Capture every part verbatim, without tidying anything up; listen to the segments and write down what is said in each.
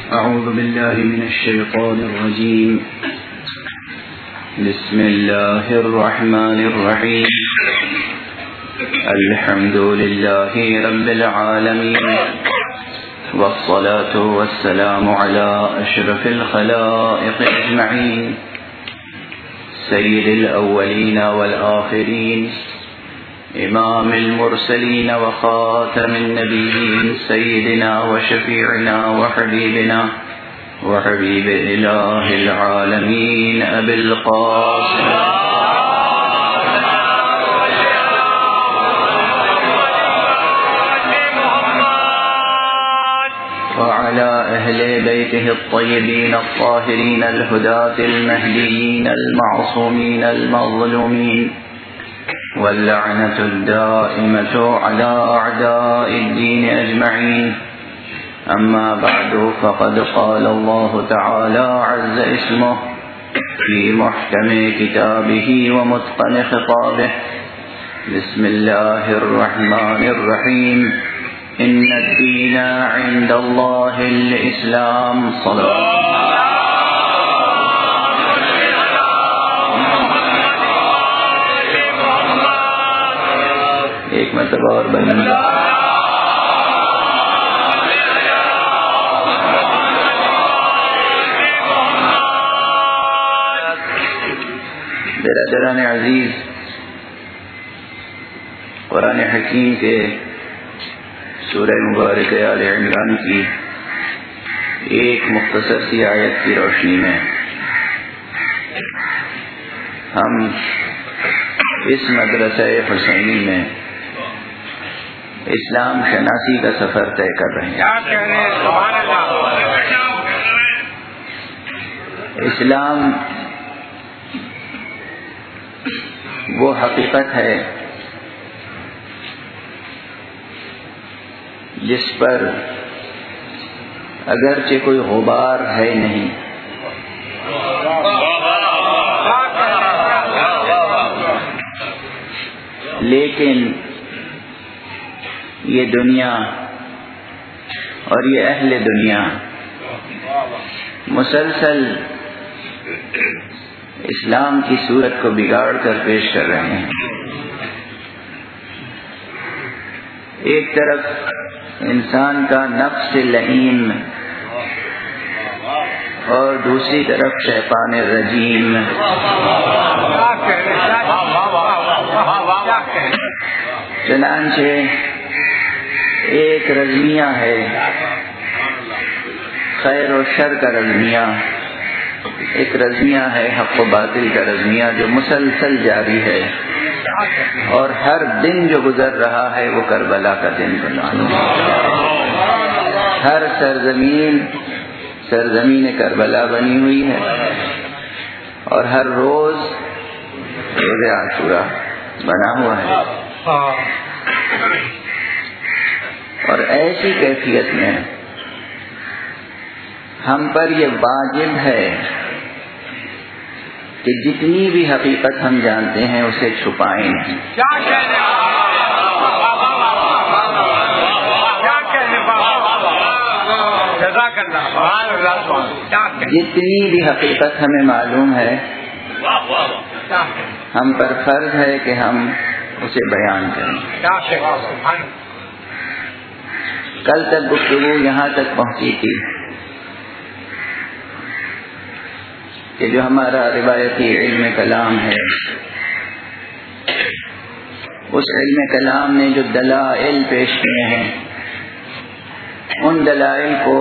أعوذ بالله من الشيطان الرجيم. بسم الله الرحمن الرحيم. الحمد لله رب العالمين، والصلاة والسلام على أشرف الخلائق أجمعين، سيد الأولين والآخرين، إمام المرسلين وخاتم النبيين، سيدنا وشفيعنا وحبيبنا وحبيب إله العالمين أبي القاسم وعلى أهل بيته الطيبين الطاهرين الهداة المهديين المعصومين المظلومين، واللعنة الدائمة على أعداء الدين أجمعين. أما بعد، فقد قال الله تعالى عز اسمه في محكم كتابه ومتقن خطابه: بسم الله الرحمن الرحيم. إن الدين عند الله الإسلام. صلوات ایک مرتبہ اور بلند برادران عزیز، قرآن حکیم کے سورہ مبارک آل عمران کی ایک مختصر سی آیت کی روشنی میں ہم اس مدرسہ حسینی میں اسلام شناسی کا سفر طے کر رہے ہیں۔ اسلام وہ حقیقت ہے جس پر اگرچہ کوئی غبار ہے نہیں، لیکن یہ دنیا اور یہ اہل دنیا مسلسل اسلام کی صورت کو بگاڑ کر پیش کر رہے ہیں۔ ایک طرف انسان کا نفس لعین اور دوسری طرف شیطان الرجیم۔ چنانچہ ایک رزمیہ ہے، خیر و شر کا رزمیہ، ایک رزمیہ ہے حق و باطل کا رزمیہ جو مسلسل جاری ہے، اور ہر دن جو گزر رہا ہے وہ کربلا کا دن بنا ہے۔ ہر سرزمین سرزمین کربلا بنی ہوئی ہے، اور ہر روز روز عاشورہ بنا ہوا ہے۔ اور ایسی کیفیت میں ہم پر یہ واجب ہے کہ جتنی بھی حقیقت ہم جانتے ہیں اسے چھپائیں نہیں۔ جتنی بھی حقیقت ہمیں معلوم ہے ہم پر فرض ہے کہ ہم اسے بیان کریں۔ کل تک گفتگو یہاں تک پہنچی تھی کہ جو ہمارا روایتی علم کلام ہے، اس علم کلام نے جو دلائل پیش کیے ہیں، ان دلائل کو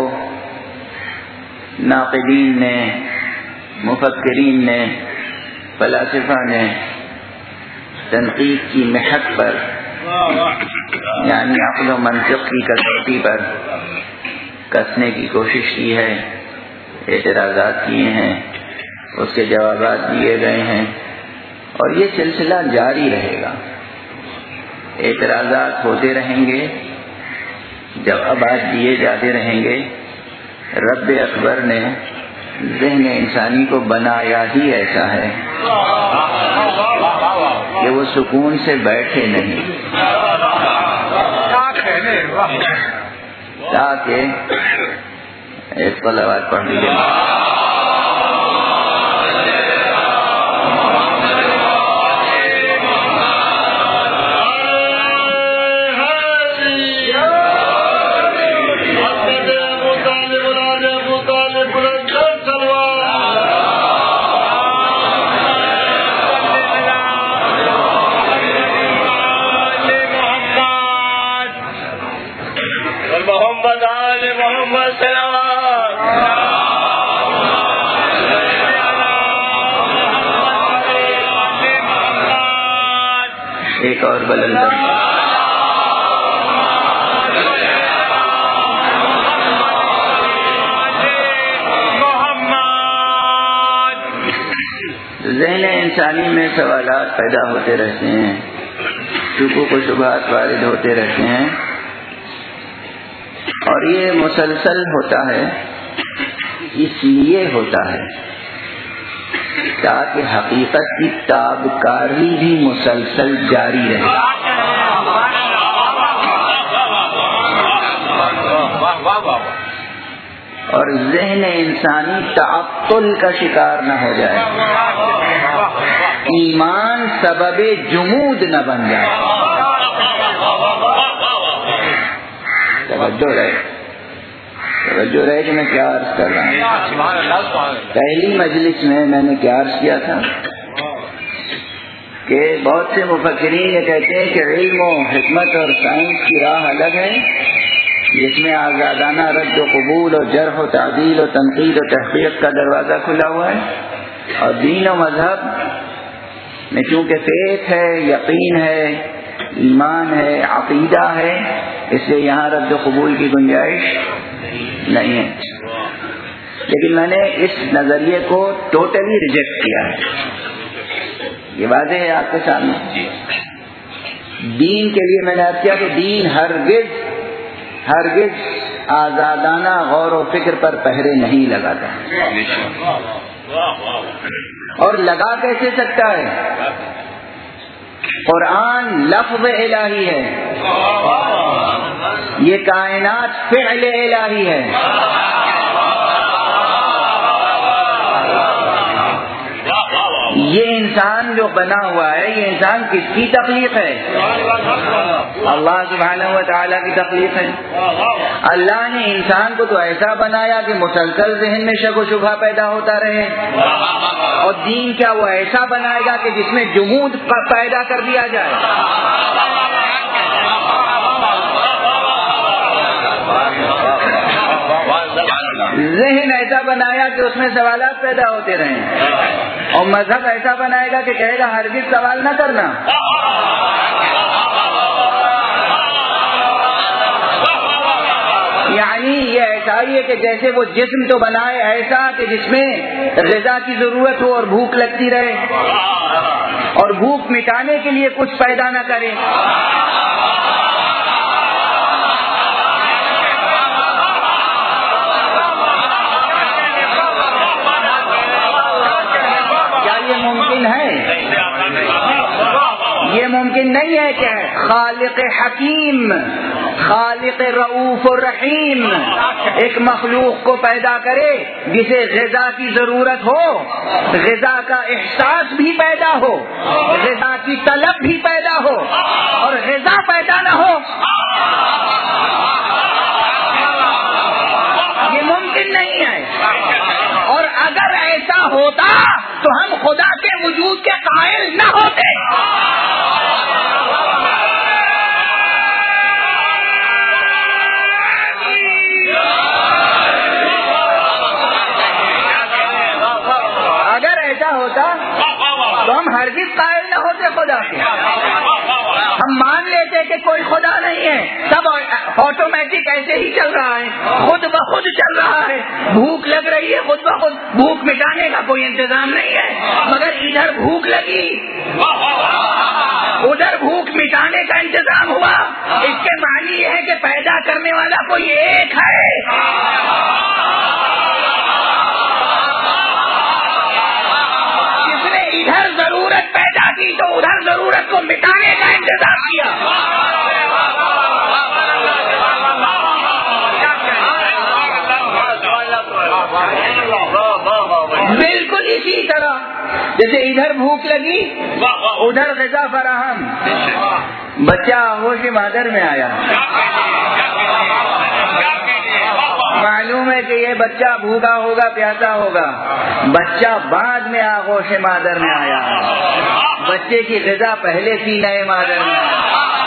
ناقدین نے، مفکرین نے، فلاسفہ نے تنقید کی محک پر، یعنی عقل و منطق کی کسوٹی پر کسنے کی کوشش کی ہے، اعتراضات کیے ہیں، اس کے جوابات دیے گئے ہیں، اور یہ سلسلہ جاری رہے گا۔ اعتراضات ہوتے رہیں گے، جوابات دیے جاتے رہیں گے۔ رب اکبر نے ذہن انسانی کو بنایا ہی ایسا ہے کہ وہ سکون سے بیٹھے نہیں، تاکہ ایک صلوات پڑھ لیجیے. ایک اور بلند ذہن انسانی میں سوالات پیدا ہوتے رہتے ہیں، شکوک و شبہات وارد ہوتے رہتے ہیں، اور یہ مسلسل ہوتا ہے. اس لیے ہوتا ہے تاکہ حقیقت کی تابکاری بھی مسلسل جاری رہے. اور ذہن انسانی تعطل کا شکار نہ ہو جائے، ایمان سبب جمود نہ بن جائے. توجہ رہے توجہ رہے کہ میں کیا عرض کر رہا ہوں. پہلی مجلس میں میں نے کیا عرض کیا تھا کہ بہت سے مفکرین یہ کہتے ہیں کہ علم و حکمت اور سائنس کی راہ الگ ہے، جس میں آزادانہ رد و قبول و جرح و تعدیل و تنقید و تحقیق کا دروازہ کھلا ہوا ہے، اور دین و مذہب میں چونکہ فیت ہے، یقین ہے، ایمان ہے، عقیدہ ہے، اس لیے یہاں رد و قبول کی گنجائش نہیں ہے. لیکن میں نے اس نظریے کو ٹوٹلی ریجیکٹ کیا ہے، یہ واضح ہے آپ کے سامنے. دین کے لیے میں نے عرض کیا کہ دین ہرگز ہرگز آزادانہ غور و فکر پر پہرے نہیں لگاتا. اور لگا کیسے سکتا ہے؟ قرآن لفظ الہی ہے، یہ کائنات فعل الہی ہے. یہ انسان جو بنا ہوا ہے، یہ انسان کس کی تخلیق ہے؟ اللہ سبحانہ و تعالیٰ کی تخلیق ہے. اللہ نے انسان کو تو ایسا بنایا کہ مسلسل ذہن میں شک و شبہ پیدا ہوتا رہے، اور دین کیا وہ ایسا بنائے گا کہ جس میں جمود پیدا کر دیا جائے. ذہن ایسا بنایا کہ اس میں سوالات پیدا ہوتے رہیں، اور مذہب ایسا بنائے گا کہ کہے گا ہرگز سوال نہ کرنا. یعنی یہ ایسا ہی ہے کہ جیسے وہ جسم تو بنائے ایسا کہ جس میں غذا کی ضرورت ہو اور بھوک لگتی رہے، اور بھوک مٹانے کے لیے کچھ پیدا نہ کرے. ممکن ہے؟ یہ ممکن نہیں ہے کہ خالق حکیم، خالق رؤوف الرحیم ایک مخلوق کو پیدا کرے جسے غذا کی ضرورت ہو، غذا کا احساس بھی پیدا ہو، غذا کی طلب بھی پیدا ہو، اور غذا پیدا نہ ہو. یہ ممکن نہیں ہے. اور اگر ایسا ہوتا تو ہم خدا کے وجود کے قائل نہ ہوتے. اگر ایسا ہوتا تو ہم ہرگز قائل نہ ہوتے خدا کے. ہم مان لیتے کہ کوئی خدا نہیں ہے، سب آٹومیٹک ایسے ہی چل رہا ہے، خود بخود چل رہا ہے. بھوک لگ رہی ہے خود بخود، بھوک مٹانے کا کوئی انتظام نہیں ہے. مگر ادھر بھوک لگی، ادھر بھوک مٹانے کا انتظام ہوا. اس کے معنی یہ ہے کہ پیدا کرنے والا کوئی ایک ہے. جس نے ادھر ضرورت پیدا کی تو ادھر ضرورت کو مٹانے کا انتظام کیا. اسی طرح جیسے ادھر بھوک لگی ادھر غذا فراہم. بچہ آغوش مادر میں آیا, معلوم ہے کہ یہ بچہ بھوکا ہوگا, پیاسا ہوگا. بچہ بعد میں آغوش مادر میں آیا, بچے کی غذا پہلے سینہ مادر میں آیا.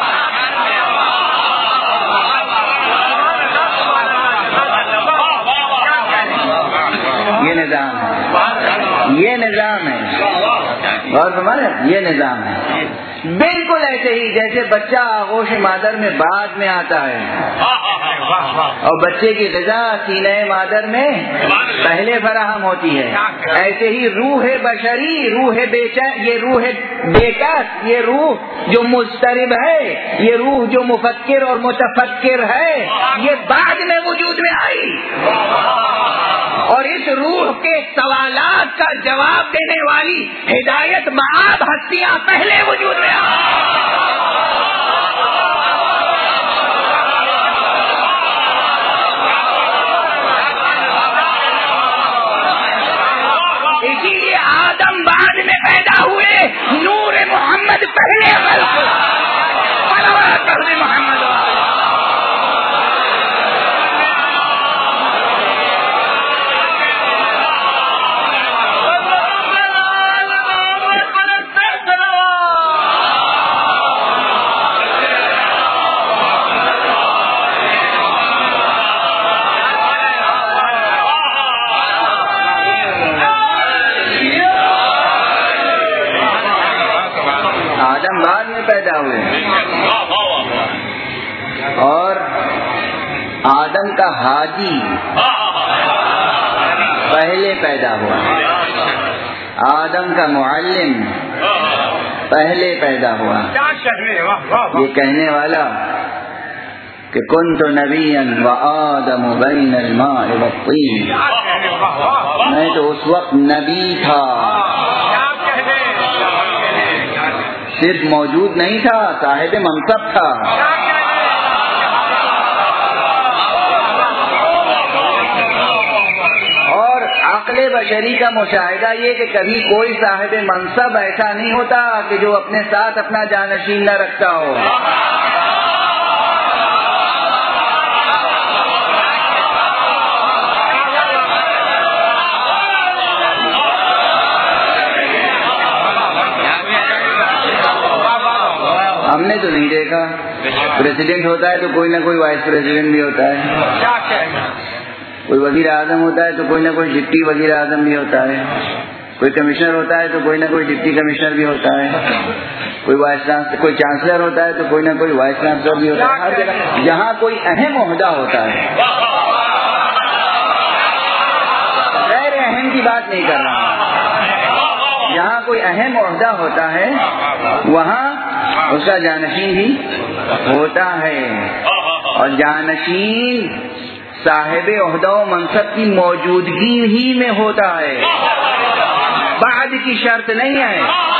یہ نظام ہے, یہ نظام ہے, اور ہمارے یہ نظام ہے. بالکل ایسے ہی جیسے بچہ آغوش مادر میں بعد میں آتا ہے اور بچے کی غذا سینہ مادر میں پہلے فراہم ہوتی ہے, ایسے ہی روح بشری, روح بیچین, یہ روح بیکس, یہ روح جو مضطرب ہے, یہ روح جو مفکر اور متفکر ہے, یہ بعد میں وجود میں آئی. اور اس روح کے سوالات کا جواب دینے والی ہدایت مآب ہستیاں پہلے وجود میں آئی. اسی لیے آدم بعد میں پیدا ہوئے, نور محمد پہلے خلق, محمد پیدا ہوئے. اور آدم کا حاجی پہلے پیدا ہوا, آدم کا معلم پہلے پیدا ہوا. یہ کہنے والا کہ کنت نبیا وآدم بین الماء والطین, میں تو اس وقت نبی تھا, صرف موجود نہیں تھا, صاحب منصب تھا. اور عقل بشری کا مشاہدہ یہ کہ کبھی کوئی صاحب منصب ایسا نہیں ہوتا کہ جو اپنے ساتھ اپنا جانشین نہ رکھتا ہو. ہم نے تو نہیں دیکھا, پریزیڈنٹ ہوتا ہے تو کوئی نہ کوئی وائس پریزیڈنٹ بھی ہوتا ہے, کوئی وزیر اعظم ہوتا ہے تو کوئی نہ کوئی ڈپٹی وزیر اعظم بھی ہوتا ہے, کوئی کمشنر ہوتا ہے تو کوئی نہ کوئی ڈپٹی کمشنر بھی ہوتا ہے, کوئی وائس کوئی چانسلر ہوتا ہے تو کوئی نہ کوئی وائس چانسلر بھی ہوتا ہے. ہر جگہ جہاں کوئی اہم عہدہ ہوتا ہے, غیر اہم کی بات نہیں کر رہا, جہاں کوئی اہم عہدہ ہوتا ہے وہاں اس کا جانشین بھی ہوتا ہے. اور جانشین صاحب عہدہ و منصب کی موجودگی ہی میں ہوتا ہے, بعد کی شرط نہیں ہے.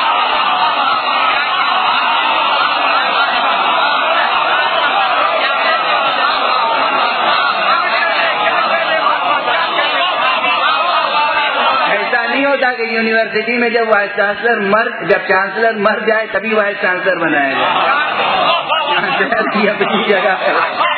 کہ یونیورسٹی میں جب وائس چانسلر مر جب چانسلر مر جائے تبھی وائس چانسلر بنایا جائے, چانسلر کی اپنی جگہ ہے.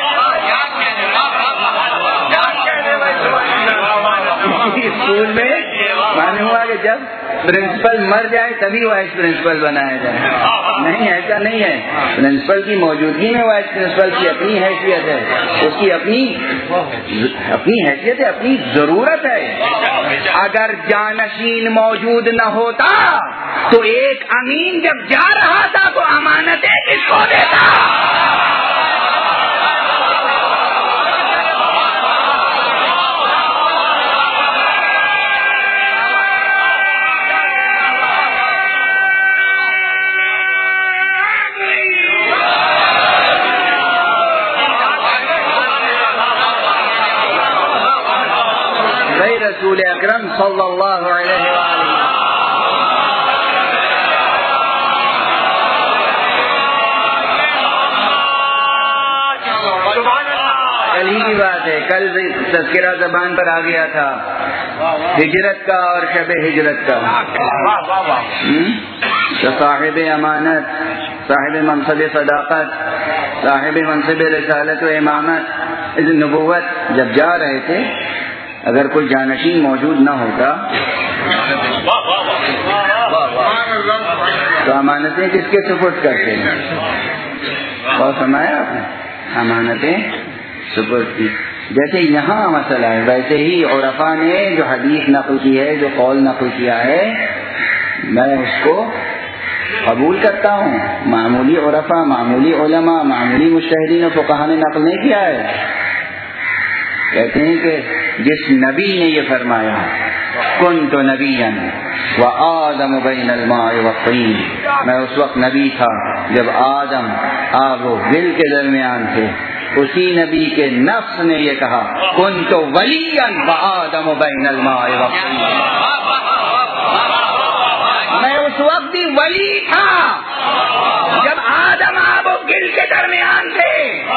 اسکول میں معلوم ہوا کہ جب پرنسپل مر جائے تبھی وائس پرنسپل بنایا جائے. نہیں, ایسا نہیں ہے. پرنسپل کی موجودگی میں وائس پرنسپل کی اپنی حیثیت ہے, اس کی اپنی اپنی حیثیت ہے, اپنی ضرورت ہے. اگر جانشین موجود نہ ہوتا تو ایک امین جب جا رہا تھا تو امانتیں کس کو دیتا؟ رسول اکرم صلی اللہ علیہ وآلہ کل ہی کی بات ہے، کل تذکرہ زبان پر آ گیا تھا ہجرت کا اور شب ہجرت کا. تو صاحب امانت، صاحب منصب صداقت، صاحب منصب رسالت و امامت نبوت جب جا رہے تھے، اگر کوئی جانشین موجود نہ ہوتا تو امانتیں کس کے سپرد کرتے ہیں؟ اور سمایا آپ نے امانتیں سپرد کی. جیسے یہاں مسئلہ ہے ویسے ہی عرفاء نے جو حدیث نقل کی ہے، جو قول نقل کیا ہے، میں اس کو قبول کرتا ہوں. معمولی عرفاء، معمولی علماء، معمولی مجتہدین و فقہاء نے نقل نہیں کیا ہے. کہتے ہیں کہ جس نبی نے یہ فرمایا کنت نبیا وآدم بین الماء والطین، میں اس وقت نبی تھا جب آدم آب و گل کے درمیان تھے. اسی نبی کے نفس نے یہ کہا کنت ولیا وآدم بین الماء والطین، میں اس وقت بھی ولی تھا جب آدم آب و گل کے درمیان تھے.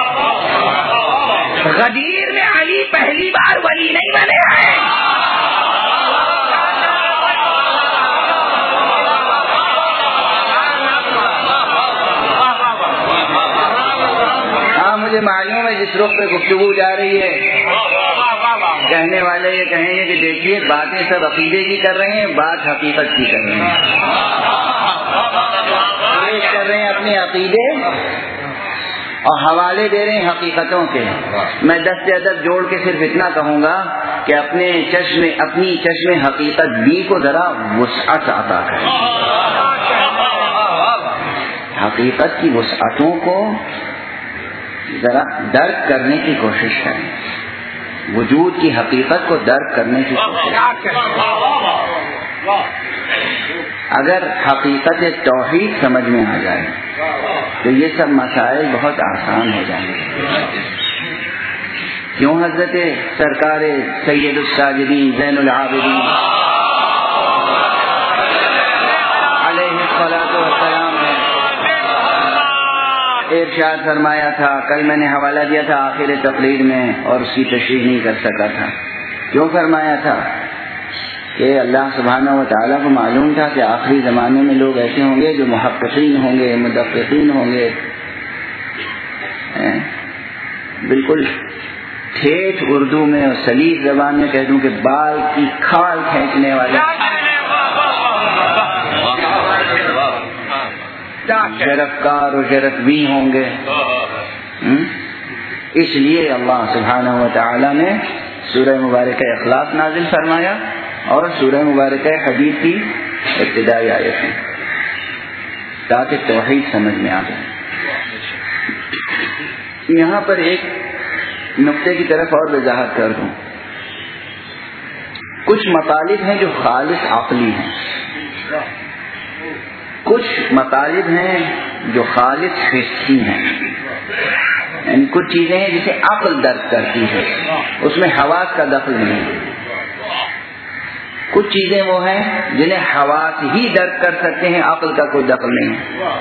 غدیر میں علی پہلی بار ولی نہیں بنے ہیں. ہاں مجھے معلوم ہے جس رخ پہ گفتگو جا رہی ہے، کہنے والے یہ کہیں گے کہ دیکھیے باتیں سب عقیدے کی کر رہے ہیں، بات حقیقت کی کر رہے ہیں. پیش کر رہے ہیں اپنے عقیدے اور حوالے دے رہے ہیں حقیقتوں کے. میں دس سے ادب جوڑ کے صرف اتنا کہوں گا کہ اپنے چشم اپنی چشم حقیقت بھی کو ذرا وسعت عطا کریں. حقیقت کی وسعتوں کو ذرا درک کرنے کی کوشش کریں، وجود کی حقیقت کو درک کرنے کی کوشش کریں. اگر حقیقت توحید سمجھ میں آ جائے تو یہ سب مسائل بہت آسان ہو جائیں گے. کیوں حضرت سرکار سید الساجدین زین العابدین علیہ الصلاۃ والسلام نے ارشاد فرمایا تھا، کل میں نے حوالہ دیا تھا آخر تقریر میں اور اس کی تشریح نہیں کر سکا تھا. کیوں فرمایا تھا؟ کہ اللہ سبحانہ و تعالیٰ کو معلوم تھا کہ آخری زمانے میں لوگ ایسے ہوں گے جو محققین ہوں گے، مدققین ہوں گے، بالکل ٹھیٹھ اردو میں اور سلیس زبان میں کہہ دوں کہ بال کی کھال کھینچنے والے جرفکار اور جرفوی ہوں گے. اس لیے اللہ سبحانہ و تعالیٰ نے سورہ مبارکہ اخلاق نازل فرمایا اور سورہ مبارکہ حدید کی ابتدائی آیت ہے تاکہ توحید سمجھ میں آ جائے. یہاں پر ایک نقطے کی طرف اور وضاحت کر دوں. کچھ مطالب ہیں جو خالص عقلی ہیں، کچھ مطالب ہیں جو خالص حسی ہیں. یعنی کچھ چیزیں ہیں جسے عقل درک کرتی ہے، اس میں حواس کا دخل نہیں. کچھ چیزیں وہ ہیں جنہیں حواس ہی درک کر سکتے ہیں، عقل کا کوئی دخل نہیں،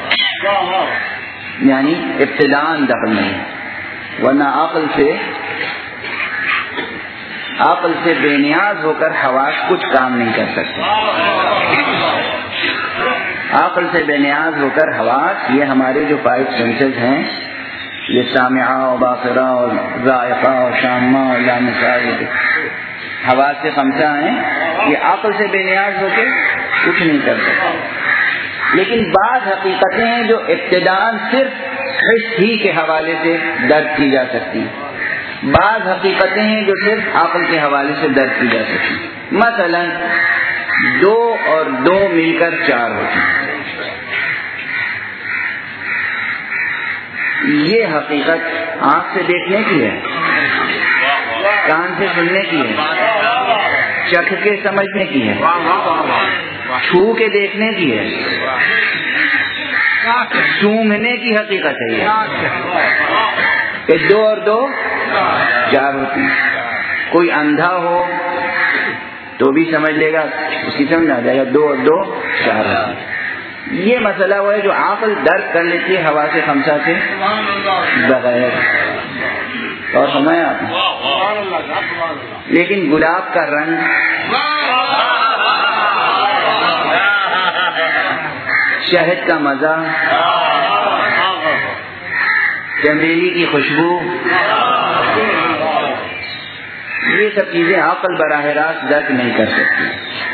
یعنی ابتداءً دخل نہیں. ورنہ عقل سے عقل سے بے نیاز ہو کر حواس کچھ کام نہیں کر سکتے. عقل سے بے نیاز ہو کر حواس، یہ ہمارے جو فائیو سینسز ہیں، یہ سامعہ اور باصرہ اور ذائقہ اور شامہ اور لامسہ، حواس سے خمسہ ہیں، یہ عقل سے بے نیاز ہو کے کچھ نہیں کر سکتے. لیکن بعض حقیقتیں ہیں جو ابتداءً صرف حس ہی کے حوالے سے درک کی جا سکتی، بعض حقیقتیں ہیں جو صرف عقل کے حوالے سے درک کی جا سکتی. مثلا دو اور دو مل کر چار ہوتی ہیں، یہ حقیقت آنکھ سے دیکھنے کی ہے، کان سے سننے کی ہے، چکھ کے سمجھنے کی ہے، چھو کے دیکھنے کی ہے، سونگھنے کی حقیقت ہے. یہ کہ دو اور دو چار ہوتی ہیں. کوئی اندھا ہو تو بھی سمجھ لے گا، اس کی سمجھ آ جائے گا دو اور دو چار ہوتی ہیں. یہ مسئلہ وہ ہے جو عقل درک کر لیتی ہے حواس خمسہ سے بغیر. اور فرمایا آپ نے. لیکن گلاب کا رنگ، شہد کا مزہ، چمیلی کی خوشبو، یہ سب چیزیں عقل براہ راست درک نہیں کر سکتی.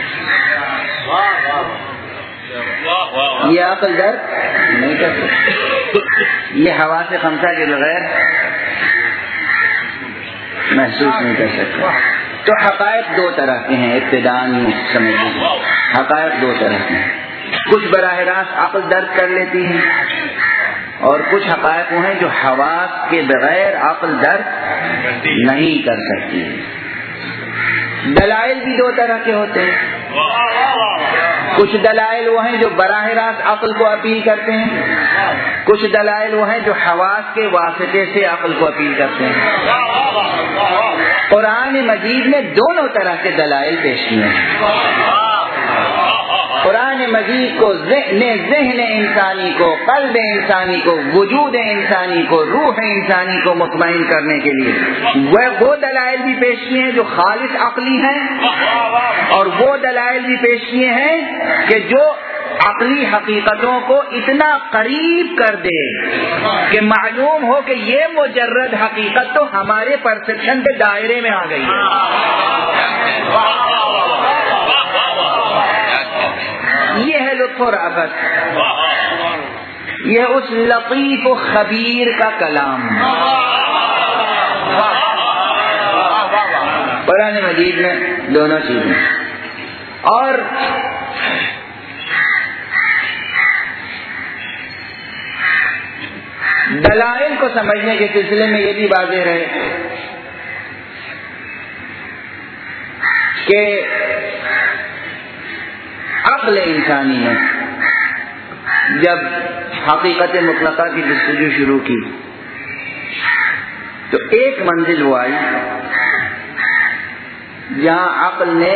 یہ عقل درک نہیں کر سکتی. یہ حواس خمسہ کے بغیر محسوس نہیں کر سکتا. تو حقائق دو طرح کے ہیں، ابتداءً سمجھیں. حقائق دو طرح کے ہیں، کچھ براہ راست عقل درک کر لیتی ہے، اور کچھ حقائق وہ ہیں جو حواس کے بغیر عقل درک نہیں کر سکتی. دلائل بھی دو طرح کے ہوتے ہیں. کچھ دلائل وہ ہیں جو براہ راست عقل کو اپیل کرتے ہیں، کچھ دلائل وہ ہیں جو حواس کے واسطے سے عقل کو اپیل کرتے ہیں. قرآن مجید نے دونوں طرح کے دلائل پیش کیے ہیں. قرآن مجید کو ذہن ذہن انسانی کو، قلب انسانی کو، وجود انسانی کو، روح انسانی کو مطمئن کرنے کے لیے وہ وہ دلائل بھی پیش کیے ہیں جو خالص عقلی ہیں، اور وہ دلائل بھی پیش کیے ہیں کہ جو عقلی حقیقتوں کو اتنا قریب کر دے کہ معلوم ہو کہ یہ مجرد حقیقت تو ہمارے پرسپشن کے دائرے میں آ گئی ہے. یہ ہے لطف و رغبت، یہ اس لطیف و خبیر کا کلام. قرآن مجید میں دونوں چیزیں. اور دلائل کو سمجھنے کے سلسلے میں یہ بھی واضح رہے کہ عقل انسانی نے جب حقیقت مطلقہ کی جستجو شروع کی تو ایک منزل وہ آئی جہاں عقل نے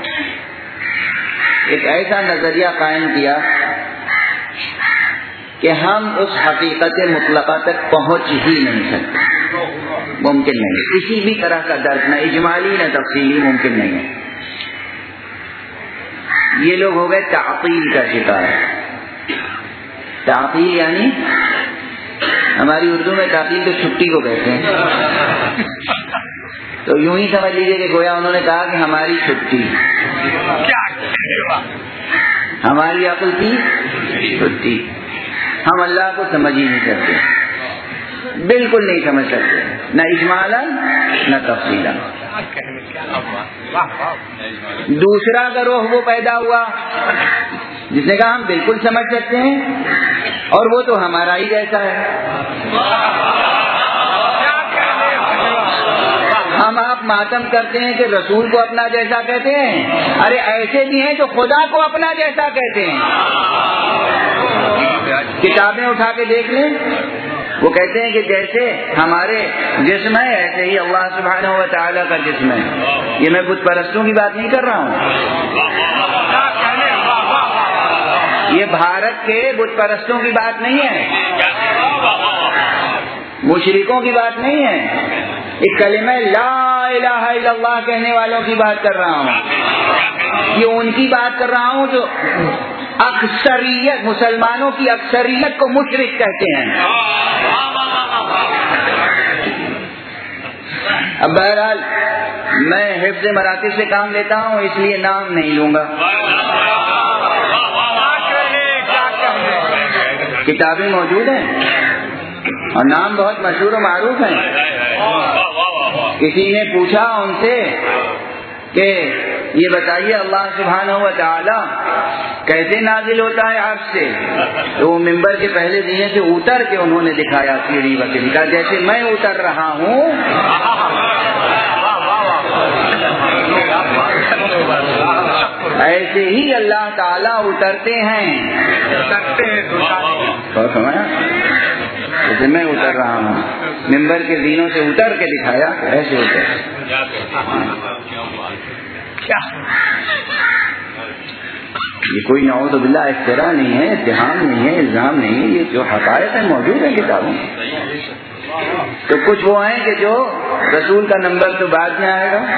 ایک ایسا نظریہ قائم کیا کہ ہم اس حقیقت مطلقہ تک پہنچ ہی نہیں سکتے، ممکن نہیں. کسی بھی طرح کا درک، نہ اجمالی نہ تفصیلی، ممکن نہیں ہے. یہ لوگ ہو گئے تعطیل کا شکار. تعطیل یعنی ہماری اردو میں تعطیل تو چھٹی کو کہتے ہیں. تو یوں ہی سمجھ لیجیے کہ گویا انہوں نے کہا کہ ہماری چھٹی، ہماری عقل کی چھٹی. ہم اللہ کو سمجھ ہی نہیں سکتے، بالکل نہیں سمجھ سکتے، نہ اجمالا نہ تفصیلا. دوسرا گروہ وہ پیدا ہوا جس نے کہا ہم بالکل سمجھ سکتے ہیں اور وہ تو ہمارا ہی جیسا ہے. ہم آپ ماتم کرتے ہیں کہ رسول کو اپنا جیسا کہتے ہیں، ارے ایسے بھی ہیں جو خدا کو اپنا جیسا کہتے ہیں. کتابیں اٹھا کے دیکھ لیں، وہ کہتے ہیں کہ جیسے ہمارے جسم ہے ایسے ہی اللہ سبحانہ و تعالیٰ کا جسم ہے. یہ میں بت پرستوں کی بات نہیں کر رہا ہوں، یہ بھارت کے بت پرستوں کی بات نہیں ہے، مشرکوں کی بات نہیں ہے. ایک کلمہ لا الہ الا اللہ کہنے والوں کی بات کر رہا ہوں. یہ ان کی بات کر رہا ہوں جو اکثریت، مسلمانوں کی اکثریت کو مشرک کہتے ہیں. اب بہرحال میں حفظ مراتب سے کام لیتا ہوں، اس لیے نام نہیں لوں گا. کتابیں موجود ہیں اور نام بہت مشہور و معروف ہیں. کسی نے پوچھا ان سے کہ یہ بتائیے اللہ سبحانہ و تعالی کیسے نازل ہوتا ہے آپ سے؟ تو وہ ممبر کے پہلے دینے سے اتر کے انہوں نے دکھایا سیڑھی وغیرہ کا، جیسے میں اتر رہا ہوں ایسے ہی اللہ تعالیٰ اترتے ہیں. جیسے میں اتر رہا ہوں، ممبر کے دینوں سے اتر کے دکھایا، ایسے اتر. یہ کوئی نعوذ باللہ افتراء نہیں ہے، اتہام نہیں ہے، الزام نہیں ہے، یہ جو حقائق ہیں موجود ہیں کتابوں میں. تو کچھ وہ ہیں کہ جو رسول کا نمبر تو بعد میں آئے گا،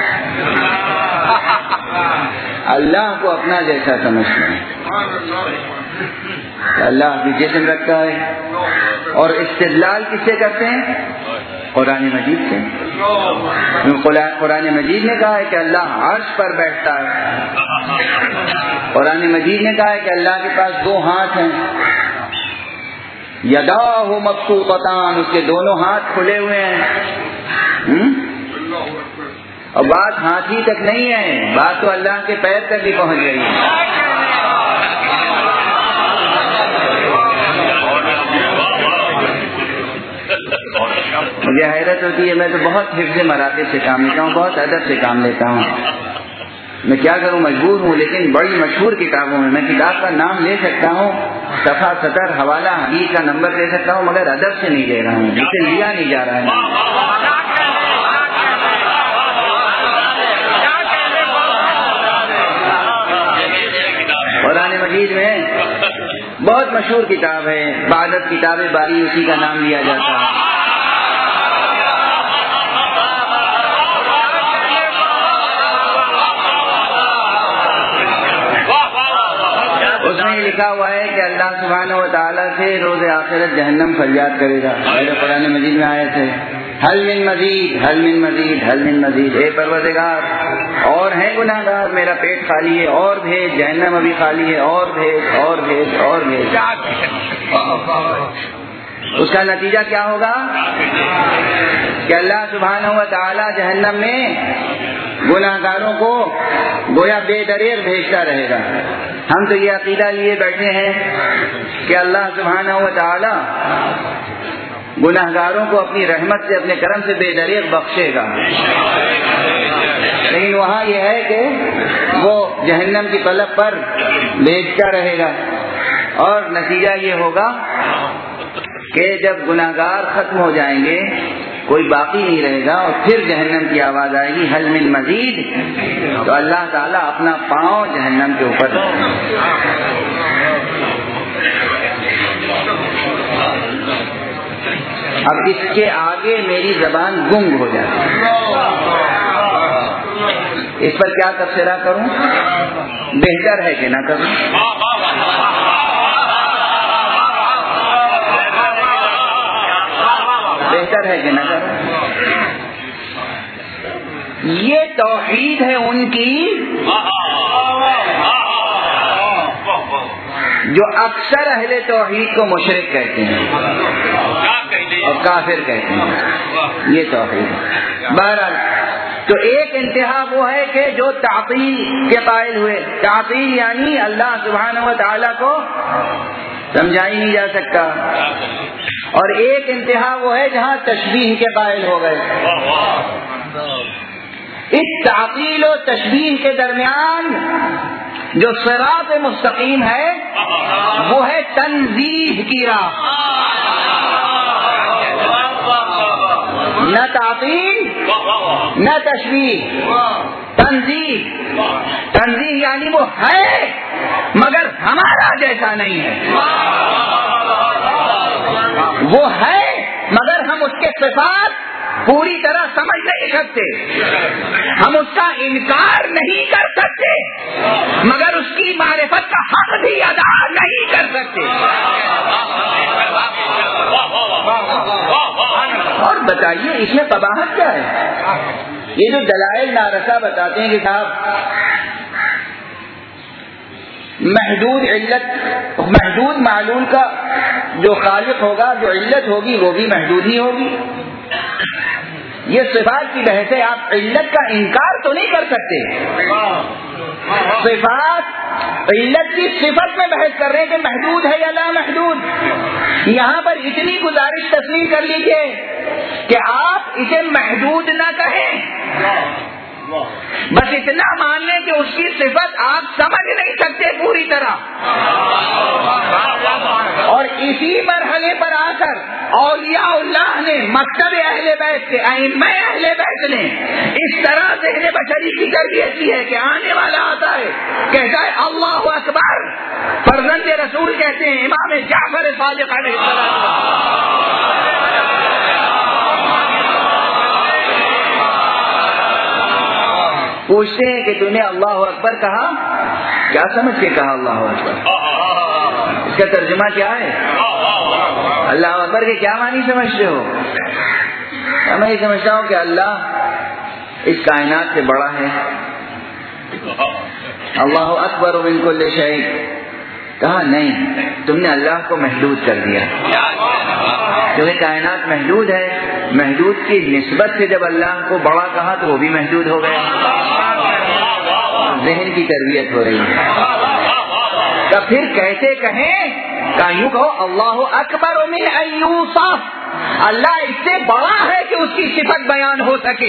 اللہ کو اپنا جیسا سمجھتے ہیں. اللہ بھی جسم رکھتا ہے، اور استدلال کس سے کرتے ہیں؟ قرآن مجید سے. قرآن مجید نے کہا ہے کہ اللہ عرش پر بیٹھتا ہے. قرآن مجید نے کہا ہے کہ اللہ کے پاس دو ہاتھ ہیں، یداہ مبسوطتان، اس کے دونوں ہاتھ کھلے ہوئے ہیں. اور بات ہاتھ ہی تک نہیں ہے، بات تو اللہ کے پیر تک بھی پہنچ گئی ہے. مجھے حیرت ہوتی ہے، میں تو بہت حفظ مراتب سے کام لیتا ہوں، بہت ادب سے کام لیتا ہوں. میں کیا کروں، مجبور ہوں. لیکن بڑی مشہور کتابوں میں میں کتاب کا نام لے سکتا ہوں، صفحہ سطر حوالہ حدیث کا نمبر دے سکتا ہوں، مگر ادب سے نہیں دے رہا ہوں، جسے لیا نہیں جا رہا ہے. قرآن مجید میں بہت مشہور کتاب ہے، عبادت کتاب باری، اسی کا نام لیا جاتا ہے. اس میں لکھا ہوا ہے کہ اللہ سبحانہ و تعالیٰ سے روز آخرت جہنم فریاد کرے گا. میرے قرآن مجید میں آئے تھے، حل من مزید، حل من مزید، حل من مزید، اے پروردگار اور ہیں گناہ گار، میرا پیٹ خالی ہے، اور بھیج، جہنم ابھی خالی ہے، اور بھیج، اور بھیج، اور بھیج. اس کا نتیجہ کیا ہوگا کہ اللہ سبحانہ و تعالی جہنم میں گناہ گاروں کو گویا بے دریغ بھیجتا رہے گا. ہم تو یہ عقیدہ لیے بیٹھے ہیں کہ اللہ سبحانہ و تعالی گناہ گاروں کو اپنی رحمت سے، اپنے کرم سے بے دریغ بخشے گا. لیکن وہاں یہ ہے کہ وہ جہنم کی طلب پر بھیجتا رہے گا، اور نتیجہ یہ ہوگا کہ جب گناہ گار ختم ہو جائیں گے، کوئی باقی نہیں رہے گا، اور پھر جہنم کی آواز آئے گی حل من مزید، تو اللہ تعالیٰ اپنا پاؤں جہنم کے اوپر رکھے گا. اب اس کے آگے میری زبان گنگ ہو جاتی ہے، اس پر کیا تبصرہ کروں؟ بہتر ہے کہ نہ کروں. بہتر ہے کہ نہ کروں. یہ توحید ہے ان کی جو اکثر اہل توحید کو مشرک کہتے ہیں اور کافر کہتے ہیں. یہ توحید ہے. بہرحال تو ایک انتہا وہ ہے کہ جو تعطیل کے قائل ہوئے. تعطیل یعنی اللہ سبحانہ و تعالیٰ کو سمجھا ہی نہیں جا سکتا. اور ایک انتہا وہ ہے جہاں تشبیہ کے قائل ہو گئے. اس تعطیل و تشبیہ کے درمیان جو صراط مستقیم ہے وہ ہے تنزیہ کی راہ. نہ تعطیل نہ تشبیہ، تنزیہ. تنزیہ یعنی وہ ہے مگر ہمارا جیسا نہیں ہے، وہ ہے مگر ہم اس کے صفات پوری طرح سمجھ نہیں سکتے، ہم اس کا انکار نہیں کر سکتے مگر اس کی معرفت کا حق بھی ادا نہیں کر سکتے. اور بتائیے اس میں قباحت کیا ہے؟ یہ جو دلائل نارسا بتاتے ہیں کہ صاحب محدود علت، محدود معلول کا جو خالق ہوگا، جو علت ہوگی وہ بھی محدود ہی ہوگی. یہ صفات کی بحث ہے، آپ علت کا انکار تو نہیں کر سکتے. صفات علت کی صفت میں بحث کر رہے ہیں کہ محدود ہے یا لا محدود. یہاں پر اتنی گزارش تسلیم کر لیجئے کہ آپ اسے محدود نہ کہیں، بس اتنا مان لیں کہ اس کی صفت آپ سمجھ نہیں سکتے پوری طرح. اور اسی مرحلے پر آ کر اولیاء اللہ نے، مکتب اہل بیت کے ائمہ اہل بیت نے اس طرح ذہن بشری کی تربیت کی ہے کہ آنے والا آتا ہے کہتا ہے اللہ اکبر، فرزند رسول کہتے ہیں امام جعفر صادق علیہ السلام، پوچھتے ہیں کہ تو نے اللہ اکبر کہا، کیا سمجھ کے کہا اللہ اکبر؟ اس کا ترجمہ کیا ہے؟ اللہ اکبر کے کیا معنی سمجھتے ہو؟ میں یہ سمجھتا ہوں کہ اللہ اس کائنات سے بڑا ہے. اللہ اکبر من کل شیء. کہا نہیں، تم نے اللہ کو محدود کر دیا، کیونکہ کائنات محدود ہے. محدود کی نسبت سے جب اللہ کو بڑا کہا تو وہ بھی محدود ہو گیا. ذہن کی تربیت ہو رہی ہے. تو پھر کیسے کہیں کہ یوں کہو اللہ اکبر من ان یوصف، اللہ اس سے بڑا ہے کہ اس کی صفت بیان ہو سکے.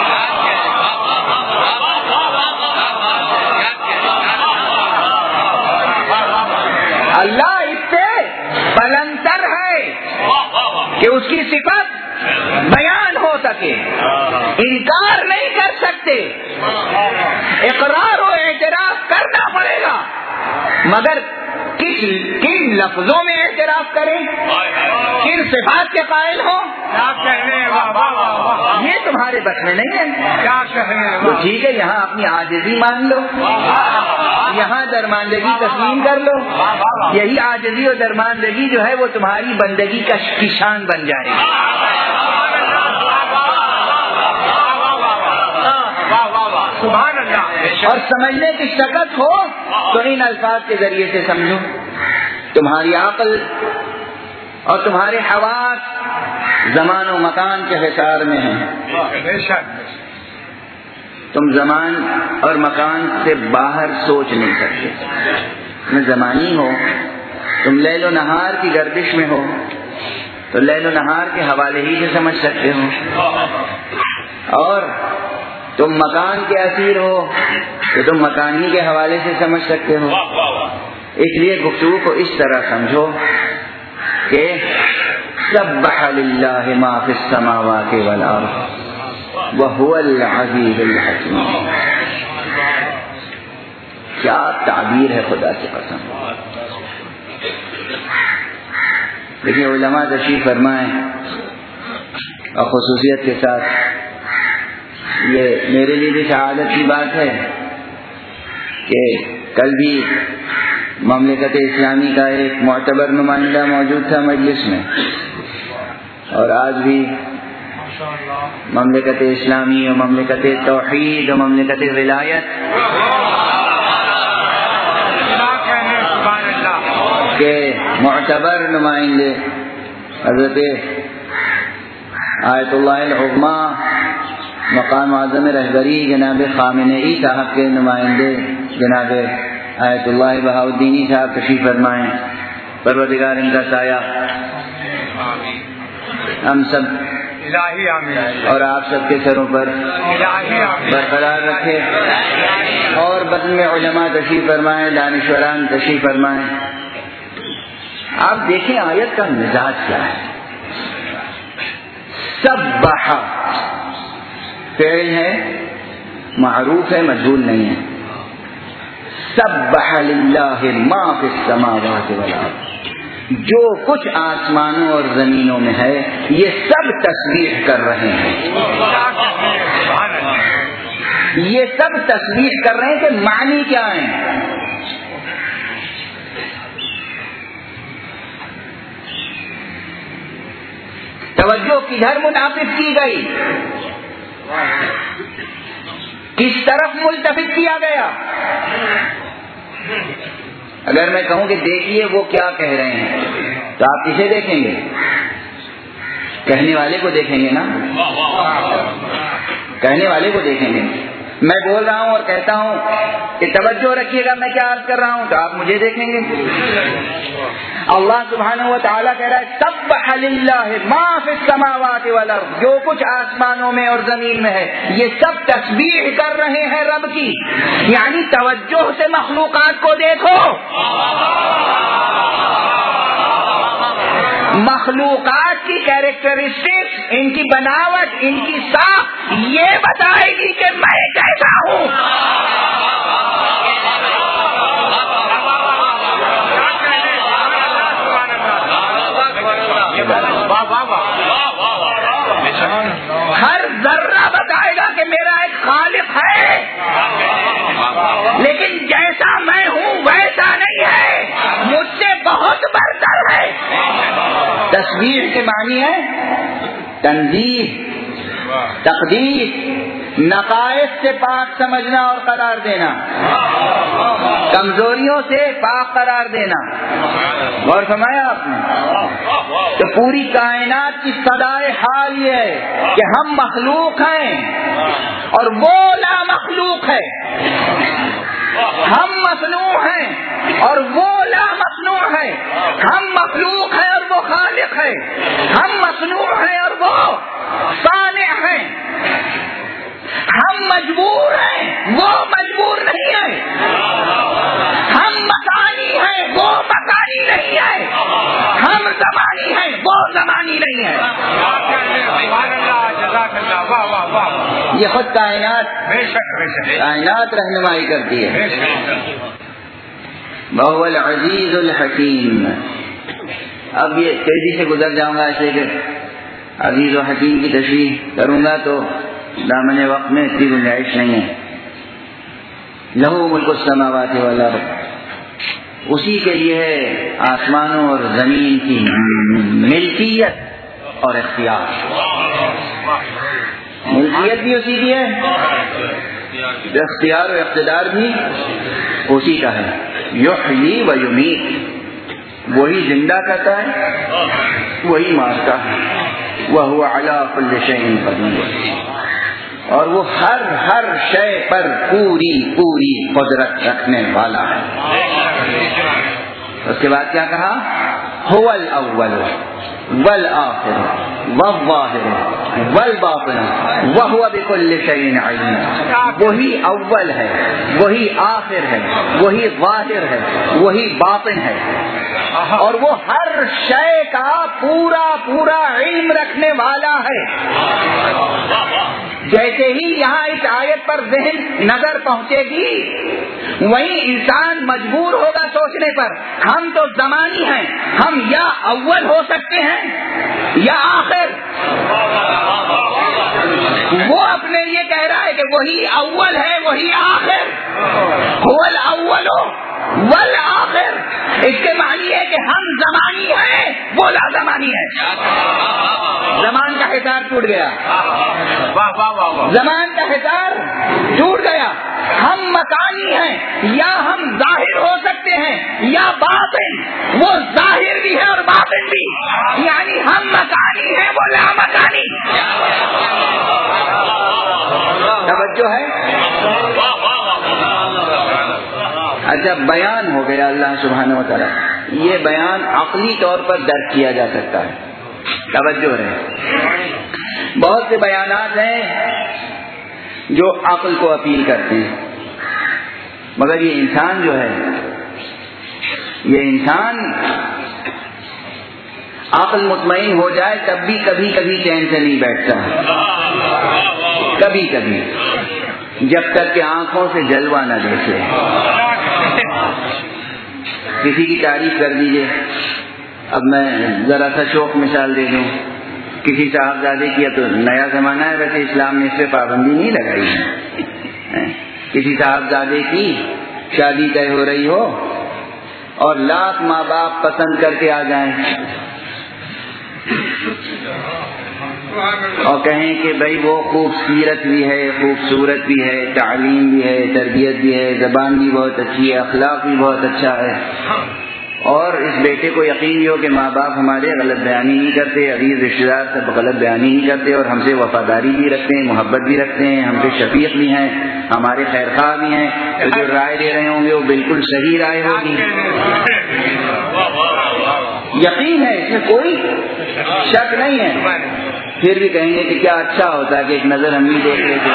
اللہ اس سے بلندتر ہے کہ اس کی صفت بیان ہو سکے. انکار نہیں کر سکتے، اقرار و اعتراف کرنا پڑے گا، مگر کس کن لفظوں میں اعتراف کریں، کن صفات کے قائل ہوں، یہ تمہارے بس میں نہیں ہے. تو ٹھیک ہے، یہاں اپنی عاجزی مان لو، یہاں درماندگی تسلیم کر لو. یہی عاجزی اور درماندگی جو ہے وہ تمہاری بندگی کا شان بن جائے گی. سبحان اللہ. اور سمجھنے کی شکت ہو تو ان الفاظ کے ذریعے سے سمجھو. تمہاری عقل اور تمہارے حواس زمان و مکان کے حصار میں ہیں. تم زمان اور مکان سے باہر سوچ نہیں سکتے. تم زمانی ہو، تم لیل و نہار کی گردش میں ہو تو لیل و نہار کے حوالے ہی سے سمجھ سکتے ہو، اور تم مکان کے اسیر ہو تو تم مکانی کے حوالے سے سمجھ سکتے ہو. اس لیے گفتگو کو اس طرح سمجھو کہ سبح للہ ما فی السماوات والارض وہو العزیز الحکیم. کیا تعبیر ہے خدا کی قسم. لیکن علماء تشریف فرمائیں اور خصوصیت کے ساتھ یہ میرے لیے بھی سعادت کی بات ہے کہ کل بھی مملکت اسلامی کا ایک معتبر نمائندہ موجود تھا مجلس میں، اور آج بھی مملکت اسلامی اور مملکت توحید اور مملکت ولایت کے معتبر نمائندے حضرت آیت اللہ العظمی مقام اعظم رہبری جناب خامنئی صاحب کے نمائندے جناب آیت اللہ بہاؤدینی صاحب تشریف فرمائیں. پروردگار ان کا سایہ ہم سب اور آپ سب کے سروں پر برقرار رکھے، اور بدن میں علماء تشریف فرمائیں، دانشوران تشریف فرمائیں. آپ دیکھیں آیت کا مزاج کیا ہے. سبح فعل ہے، معروف ہے، مجہول نہیں ہے. سبح للہ ما فی السماوات والارض. جو کچھ آسمانوں اور زمینوں میں ہے یہ سب تسبیح کر رہے ہیں. یہ سب تسبیح کر رہے ہیں کہ معنی کیا ہیں؟ توجہ کدھر منعطف کی گئی، کس طرف ملتفت کیا گیا؟ اگر میں کہوں کہ دیکھیے وہ کیا کہہ رہے ہیں تو آپ کسے دیکھیں گے؟ کہنے والے کو دیکھیں گے نا، کہنے والے کو دیکھیں گے. میں بول رہا ہوں اور کہتا ہوں کہ توجہ رکھیے گا میں کیا عرض کر رہا ہوں تو آپ مجھے دیکھیں گے. اللہ سبحانہ و تعالیٰ کہہ رہا ہے سبح للہ ما فی السماوات والارض. جو کچھ آسمانوں میں اور زمین میں ہے یہ سب تسبیح کر رہے ہیں رب کی. یعنی توجہ سے مخلوقات کو دیکھو. مخلوقات کی کیریکٹرسٹکس، ان کی بناوٹ، ان کی ساخت یہ بتائے گی کہ میں کیسا ہوں. ہر ذرہ بتائے گا کہ میرا ایک خالق ہے تسبیح کے معنی ہے تنزیہ، تقدیس، نقائص سے پاک سمجھنا اور قرار دینا، کمزوریوں سے پاک قرار دینا۔ غور فرمایا آپ نے کہ پوری کائنات کی صدائے حال یہ ہے کہ ہم مخلوق ہیں اور وہ لا مخلوق ہے، ہم مصنوع ہیں اور وہ لا مصنوع ہے، ہم مخلوق ہیں اور وہ خالق ہے، ہم مصنوع ہیں اور وہ صانع ہیں، ہم مجبور ہیں وہ مجبور نہیں ہے، ہم مکانی ہیں وہ مکانی نہیں ہے، ہم زمانی ہیں وہ زمانی نہیں ہے۔ یہ خود کائنات کائنات رہنمائی کرتی ہے۔ وَهُوَ الْعَزِيزُ الْحَكِيمُ۔ اب یہ تیزی سے گزر جاؤں گا ایسے کہ عزیز و حکیم کی تشریح کروں گا تو دامن وقت میں اتنی گنجائش نہیں ہے۔ لہو ملک السماوات والارض، اسی کے لیے ہے آسمانوں اور زمین کی ملکیت اور اختیار۔ ملکیت بھی اسی کی ہے، اختیار و اقتدار بھی اسی کا ہے۔ یحیی و یمیت، وہی زندہ کرتا ہے وہی مارتا ہے۔ وَهُوَ عَلَى كُلِّ شَيْءٍ قَدِيرٌ، اور وہ ہر ہر شے پر پوری پوری قدرت رکھنے والا ہے۔ اس کے بعد کیا کہا؟ هُوَ الْأَوَّلُ وَالْآخِرُ وَالظَّاهِرُ وَالْبَاطِنُ وَهُوَ بِكُلِّ شَيْءٍ عَلِيمٌ۔ وہی اول ہے، وہی آخر ہے، وہی ظاہر ہے، وہی باطن ہے، اور وہ ہر شے کا پورا پورا علم رکھنے والا ہے۔ جیسے ہی یہاں اس آیت پر ذہن نظر پہنچے گی وہیں انسان مجبور ہوگا سوچنے پر، ہم تو زمانی ہیں، ہم یا اول ہو سکتے ہیں یا آخر۔ وہ اپنے لیے کہہ رہا ہے کہ وہی اول ہے وہی آخر، هو الاول والآخر۔ اس کے معنی ہے کہ ہم زمانی ہیں وہ لا زمانی ہے۔ زمان کا حصار ٹوٹ گیا، زمان کا حصار ٹوٹ گیا۔ ہم مکانی ہیں، یا ہم ظاہر ہو سکتے ہیں یا باطن، وہ ظاہر بھی ہے اور باطن بھی، یعنی ہم مکانی ہیں وہ لا مکانی۔ توجہ ہے؟ اچھا، بیان ہو گیا اللہ سبحانہ وتعالی، یہ بیان عقلی طور پر درک کیا جا سکتا ہے۔ توجہ رہے، بہت سے بیانات ہیں جو عقل کو اپیل کرتے ہیں، مگر یہ انسان جو ہے، یہ انسان عقل مطمئن ہو جائے تب بھی کبھی کبھی چین سے نہیں بیٹھتا، کبھی کبھی، جب تک کہ آنکھوں سے جلوہ نہ دیکھے۔ کسی کی تعریف کر دیجئے، اب میں ذرا سا شوق مثال دے دوں، کسی صاحبزادے کی، تو نیا زمانہ ہے ویسے اسلام نے اس پہ پابندی نہیں لگائی ہے، کسی صاحبزادے کی شادی طے ہو رہی ہو اور لاکھ ماں باپ پسند کر کے آ جائیں اور کہیں کہ بھائی وہ خوبصورت بھی ہے، خوبصورت بھی ہے، تعلیم بھی ہے، تربیت بھی ہے، زبان بھی بہت اچھی ہے، اخلاق بھی بہت اچھا ہے، اور اس بیٹے کو یقین بھی ہو کہ ماں باپ ہمارے غلط بیانی نہیں کرتے، عزیز رشتے دار سب غلط بیانی نہیں کرتے، اور ہم سے وفاداری بھی رکھتے ہیں، محبت بھی رکھتے ہیں، ہم سے شفیق بھی ہیں، ہمارے خیر خواہ بھی ہیں، تو جو رائے دے رہے ہوں گے وہ بالکل صحیح رائے ہوگی، یقین ہے، اس میں کوئی شک نہیں ہے۔ پھر بھی کہیں گے کہ کیا اچھا ہوتا ہے کہ ایک نظر ہم بھی دیکھ لیتے۔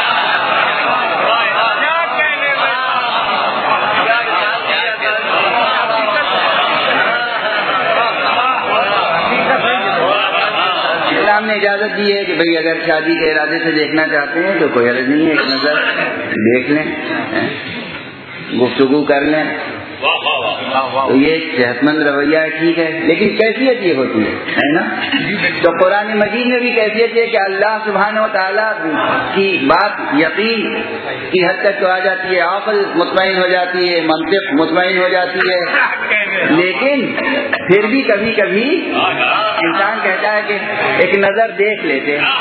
اسلام نے اجازت دی ہے کہ بھئی اگر شادی کے ارادے سے دیکھنا چاہتے ہیں تو کوئی حرج نہیں ہے، ایک نظر دیکھ لیں، گفتگو کر لیں، تو یہ صحت مند رویہ ہے، ٹھیک ہے، لیکن کیفیت یہ ہوتی ہے نا. تو قرآن مجید میں بھی کیفیت ہے کہ اللہ سبحانہ و تعالیٰ کی بات یقین کی حد تک تو آ جاتی ہے، عقل مطمئن ہو جاتی ہے، منطق مطمئن ہو جاتی ہے، لیکن پھر بھی کبھی کبھی انسان کہتا ہے کہ ایک نظر دیکھ لیتے ہیں.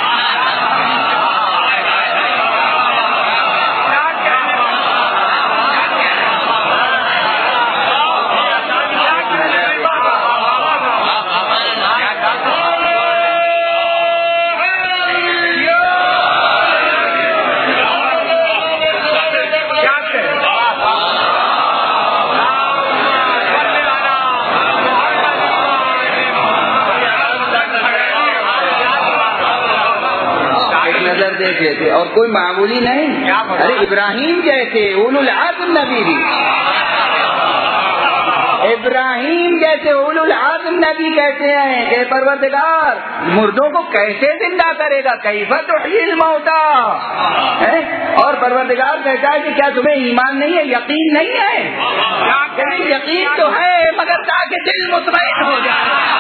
دیکھ لیتے اور کوئی معمولی نہیں. ارے ابراہیم جیسے اولو العزم نبی بھی، ابراہیم جیسے اولو العزم نبی کہتے ہیں کہ پروردگار مردوں کو کیسے زندہ کرے گا، کیف تحیی الموتى، اور پروردگار کہتا ہے کہ کیا تمہیں ایمان نہیں ہے، یقین نہیں ہے؟ یقین تو ہے مگر تاکہ دل مطمئن ہو جائے.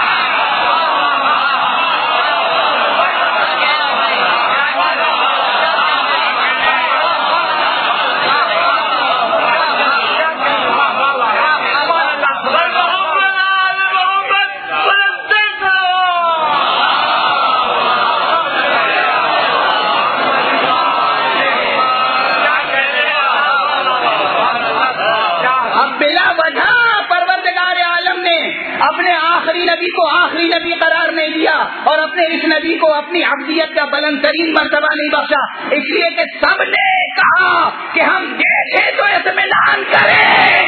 اپنے آخری نبی کو آخری نبی قرار نہیں دیا اور اپنے اس نبی کو اپنی عبدیت کا بلند ترین مرتبہ نہیں بخشا، اس لیے کہ سب نے کہا کہ ہم دیکھیں تو اطمینان کریں.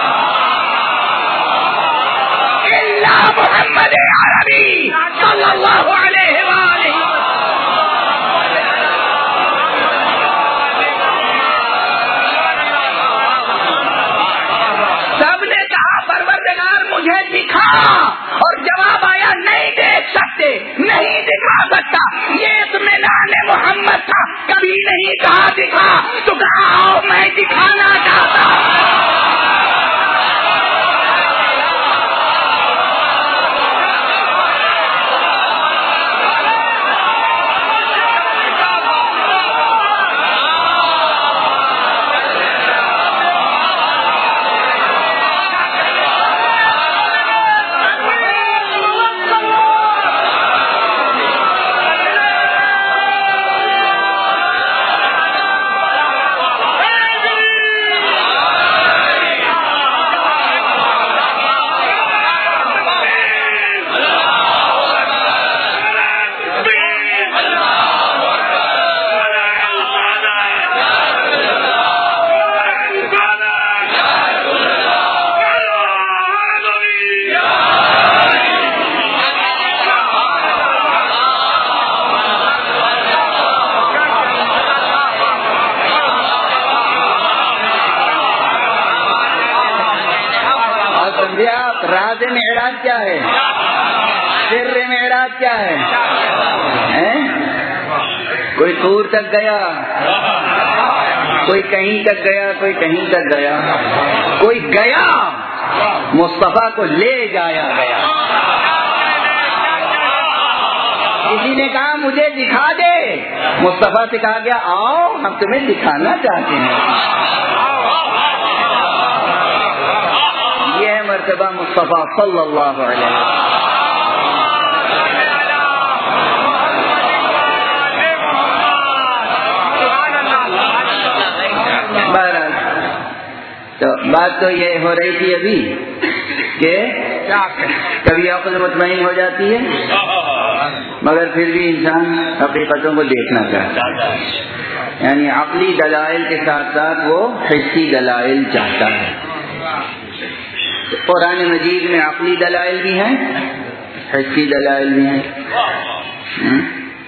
الا محمد عربی صلی اللہ علیہ وآلہ مجھے دکھا، اور جواب آیا نہیں دیکھ سکتے، نہیں دکھا سکتا. یہ اطمینان محمد تھا، کبھی نہیں کہا دکھا، تو کہا آؤ میں دکھانا چاہتا ہوں. راز معراج کیا ہے، سر معراج کیا ہے؟ کوئی طور تک گیا، کوئی کہیں تک گیا، کوئی کہیں تک گیا، کوئی گیا مصطفیٰ کو لے جایا گیا. کسی نے کہا مجھے دکھا دے، مصطفیٰ سے کہا گیا آؤ ہم تمہیں دکھانا چاہتے ہیں. یہ ہے مرتبہ مصطفیٰ صلی اللہ علیہ وسلم. تو بات تو یہ ہو رہی تھی ابھی کہ کبھی عقل مطمئن ہو جاتی ہے مگر پھر بھی انسان حقیقتوں کو دیکھنا چاہتا ہے، یعنی عقلی دلائل کے ساتھ ساتھ وہ حسی دلائل چاہتا ہے. قرآن مجید میں عقلی دلائل بھی ہیں، حسی دلائل بھی ہیں.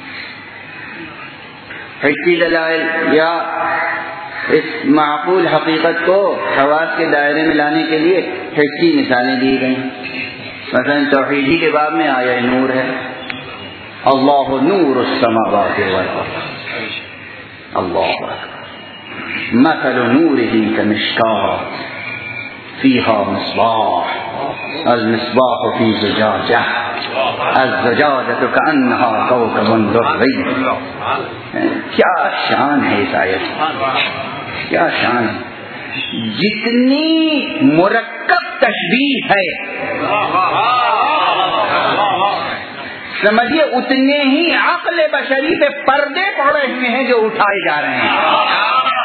حسی دلائل یا اس معقول حقیقت کو حواس کے دائرے میں لانے کے لیے حسی مثالیں دی گئیں. مثلا توحیدی کے باب میں آیا نور ہے، اللہ نور السماوات والارض، اللہ مثل نورہ کمشکاۃ فيها مصباح المصباح في زجاجة الزجاجة كأنها كوكب دري. کیا شان ہے اس آیت، کیا شان ہے، جتنی مرکب تشبیہ ہے سمجھیے اتنے ہی عقل بشری پہ پردے پڑے ہوئے ہیں جو اٹھائے جا رہے ہیں.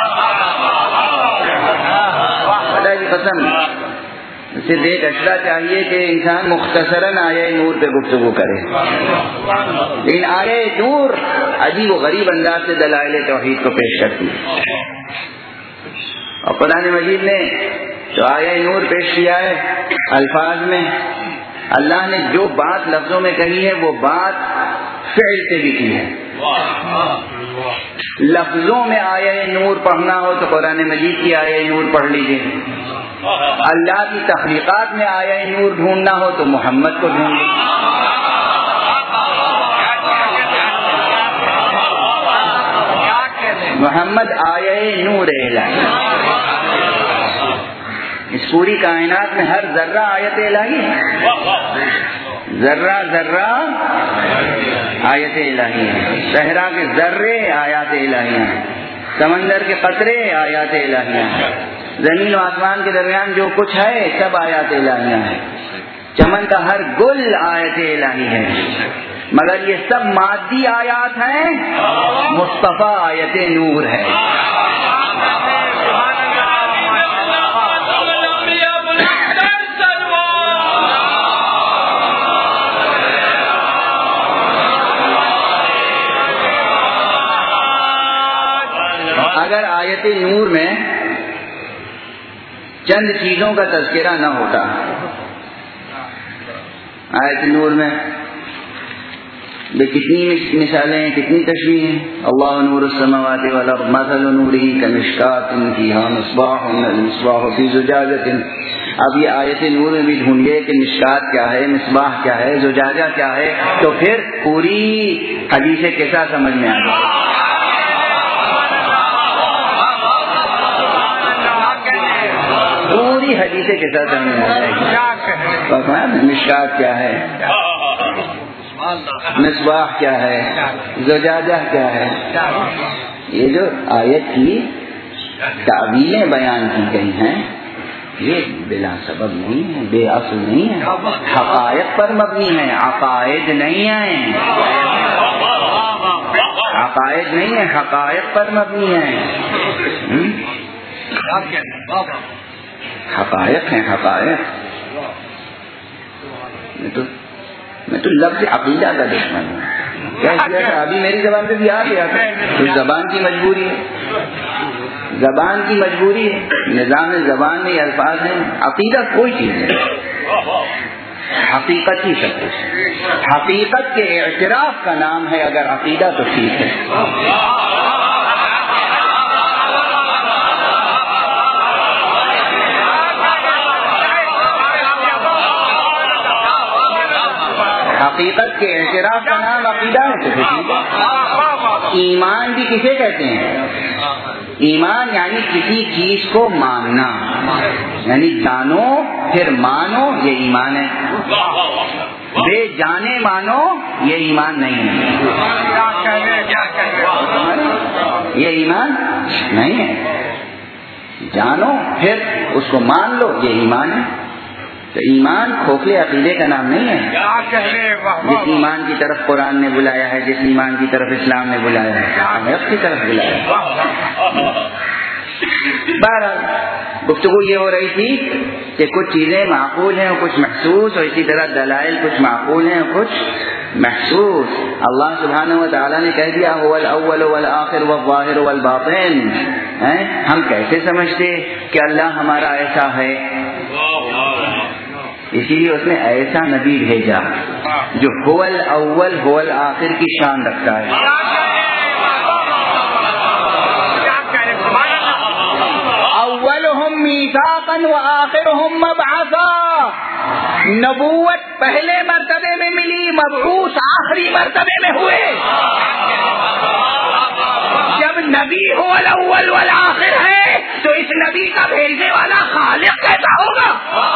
خدا کی قسم صرف ایک اشرا چاہیے کہ انسان مختصراً آیہ نور پہ گفتگو کرے، لیکن آیہ نور عجیب و غریب انداز سے دلائل توحید کو پیش کرتی ہے. اور قرآن مجید نے جو آیہ نور پیش کیا ہے الفاظ میں، اللہ نے جو بات لفظوں میں کہی ہے وہ بات فعل سے بھی کی ہے. لفظوں میں آیہ نور پڑھنا ہو تو قرآن مجید کی آیہ نور پڑھ لیجئے، اللہ کی تخلیقات میں آیہ نور ڈھونڈنا ہو تو محمد کو ڈھونڈ لیجیے. محمد آیہ نور الہی، اس پوری کائنات میں ہر ذرہ آیت الہی ہے، ذرہ ذرہ آیت الہی ہے. صحرا کے ذرے آیات الہی ہیں، سمندر کے قطرے آیات الہی ہیں، زمین و آسمان کے درمیان جو کچھ ہے سب آیات الہیہ ہیں، چمن کا ہر گل آیت الہی ہے. مگر یہ سب مادی آیات ہیں، مصطفیٰ آیت نور ہے. اگر آیت نور میں چند چیزوں کا تذکرہ نہ ہوتا، آیت نور میں کتنی مثالیں ہیں، کتنی تشبیہ ہیں. اللہ نور السماوات والارض مثل نورہ کمشکاۃ فیہا مصباح المصباح فی زجاجۃ. اب یہ آیت نور میں بھی ڈھونڈیے کہ مشکات کیا ہے، مصباح کیا ہے، زجاجہ کیا ہے، تو پھر پوری حدیث قصہ سمجھ میں آ جائے. پوری حدیث کے ساتھ سمجھ میں آ جائے گی. مشکات کیا ہے، مصباح کیا ہے، زجاجہ کیا ہے. یہ جو آیت کی تعبیریں بیان کی گئی ہیں یہ بلا سبب نہیں ہے، بے اصل نہیں ہے، حقائق پر مبنی ہے، عقائد نہیں ہیں، عقائد نہیں ہے، حقائق پر مبنی ہے. حقائق ہیں، حقائق. میں تو میں تو لفظ عقیدہ کا دشمن ہوں. کیا کیا تھا ابھی میری زبان پہ بھی آ گیا تھا، تو زبان کی مجبوری ہے، زبان کی مجبوری ہے. نظام زبان میں یہ الفاظ ہیں. عقیدہ کوئی چیز نہیں، حقیقت ہی سب کچھ. حقیقت کے اعتراف کا نام ہے اگر عقیدہ تو ٹھیک ہے. حقیقت کے اعتراف کا نام عقیدہ ہے. ایمان بھی کسے کہتے ہیں؟ ایمان یعنی کسی چیز کو ماننا، یعنی جانو پھر مانو، یہ ایمان ہے. بے جانے مانو یہ ایمان نہیں ہے، یہ ایمان نہیں ہے. جانو پھر اس کو مان لو، یہ ایمان ہے. تو ایمان کھوکھلے عقیدے کا نام نہیں ہے. جس ایمان کی طرف قرآن نے بلایا ہے، جس ایمان کی طرف اسلام نے بلایا ہے، حق کی طرف بلایا ہے. بہرحال گفتگو یہ ہو رہی تھی کہ کچھ چیزیں معقول ہیں اور کچھ محسوس، اور اسی طرح دلائل کچھ معقول ہیں اور کچھ محسوس. اللہ سبحانہ و تعالیٰ نے کہہ دیا هو الاول والآخر والظاہر والباطن. ہم کیسے سمجھتے کہ اللہ ہمارا ایسا ہے؟ اسی لیے اس نے ایسا نبی بھیجا جو هو الاول هو الآخر کی شان رکھتا ہے. اولهم میثاقا وآخرهم مبعثا. نبوت پہلے مرتبے میں ملی، مبعوث آخری مرتبے میں ہوئے. جب نبی هو الاول والآخر ہے تو اس نبی کا بھیجنے والا خالق کیسا ہوگا؟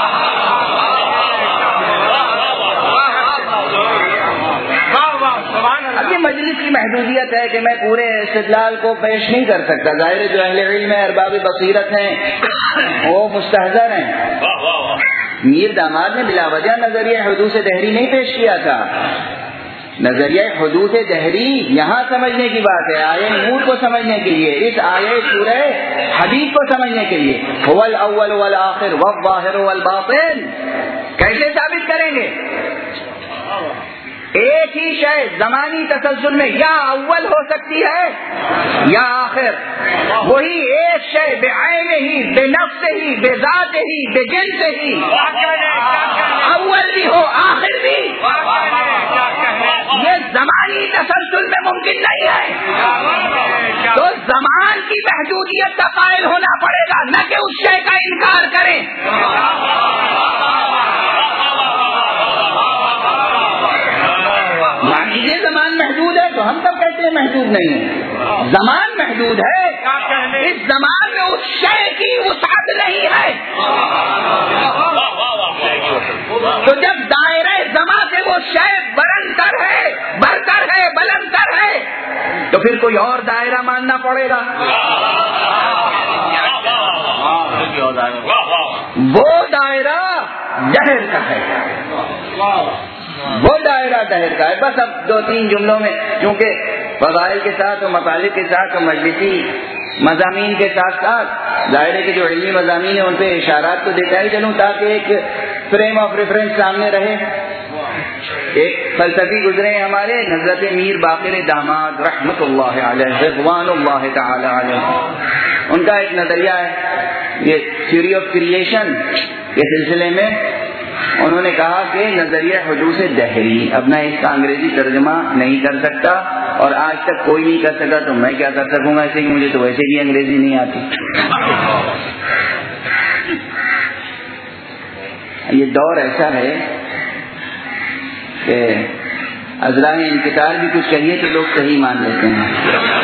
اب یہ مجلس کی محدودیت ہے کہ میں پورے استدلال کو پیش نہیں کر سکتا. ظاہر جو اہل علم ہے، ارباب بصیرت ہیں، وہ مستحضر ہیں. میر داماد نے بلا وجہ نظریہ حدوث دہری نہیں پیش کیا تھا. نظریہ حدوث دہری یہاں سمجھنے کی بات ہے، آیے نور کو سمجھنے کے لیے، اس آیے سورہ حدید کو سمجھنے کے لیے. هو الاول والآخر والظاہر والباطن کیسے ثابت کریں گے؟ ایک ہی شے زمانی تسلسل میں یا اول ہو سکتی ہے یا آخر. وہی ایک شے بے عین ہی، بے نفس ہی، بے ذات ہی، بے جنس ہی، اول بھی ہو آخر بھی، یہ زمانی تسلسل میں ممکن نہیں ہے. تو زمان کی محدودیت کا قائل ہونا پڑے گا، نہ کہ اس شے کا انکار کریں. یہ زمان محدود ہے تو ہم سب کہتے ہیں محدود نہیں ہے. زمان محدود ہے، اس زمان میں اس شے کی وسعت نہیں ہے. تو جب دائرہ زمان سے وہ شے بلند تر ہے، برتر ہے، بلند تر ہے، تو پھر کوئی اور دائرہ ماننا پڑے گا. وہ دائرہ دہر کا ہے، وہ دائرہ دہر کا ہے. بس اب دو تین جملوں میں، کیونکہ فضائل کے ساتھ اور مطالب کے ساتھ اور مجلسی مضامین کے ساتھ ساتھ دائرے کے جو علمی مضامین ہیں ان پہ اشارات تو دیتا ہی چلوں تاکہ ایک فریم آف ریفرنس سامنے رہے. ایک فلسفی گزرے ہیں ہمارے، حضرت میر باقر داماد رحمت اللہ علیہ رضوان اللہ تعالی علیہ. ان کا ایک نظریہ ہے، یہ تھیوری آف کریشن کے سلسلے میں انہوں نے کہا کہ نظریہ حدوث دہری. اب میں اس کا انگریزی ترجمہ نہیں کر سکتا اور آج تک کوئی نہیں کر سکا، تو میں کیا کر سکوں گا، ایسے کہ مجھے تو ویسے بھی انگریزی نہیں آتی. یہ دور ایسا ہے کہ ازرائے انکسار بھی کچھ کہیے تو لوگ صحیح مان لیتے ہیں.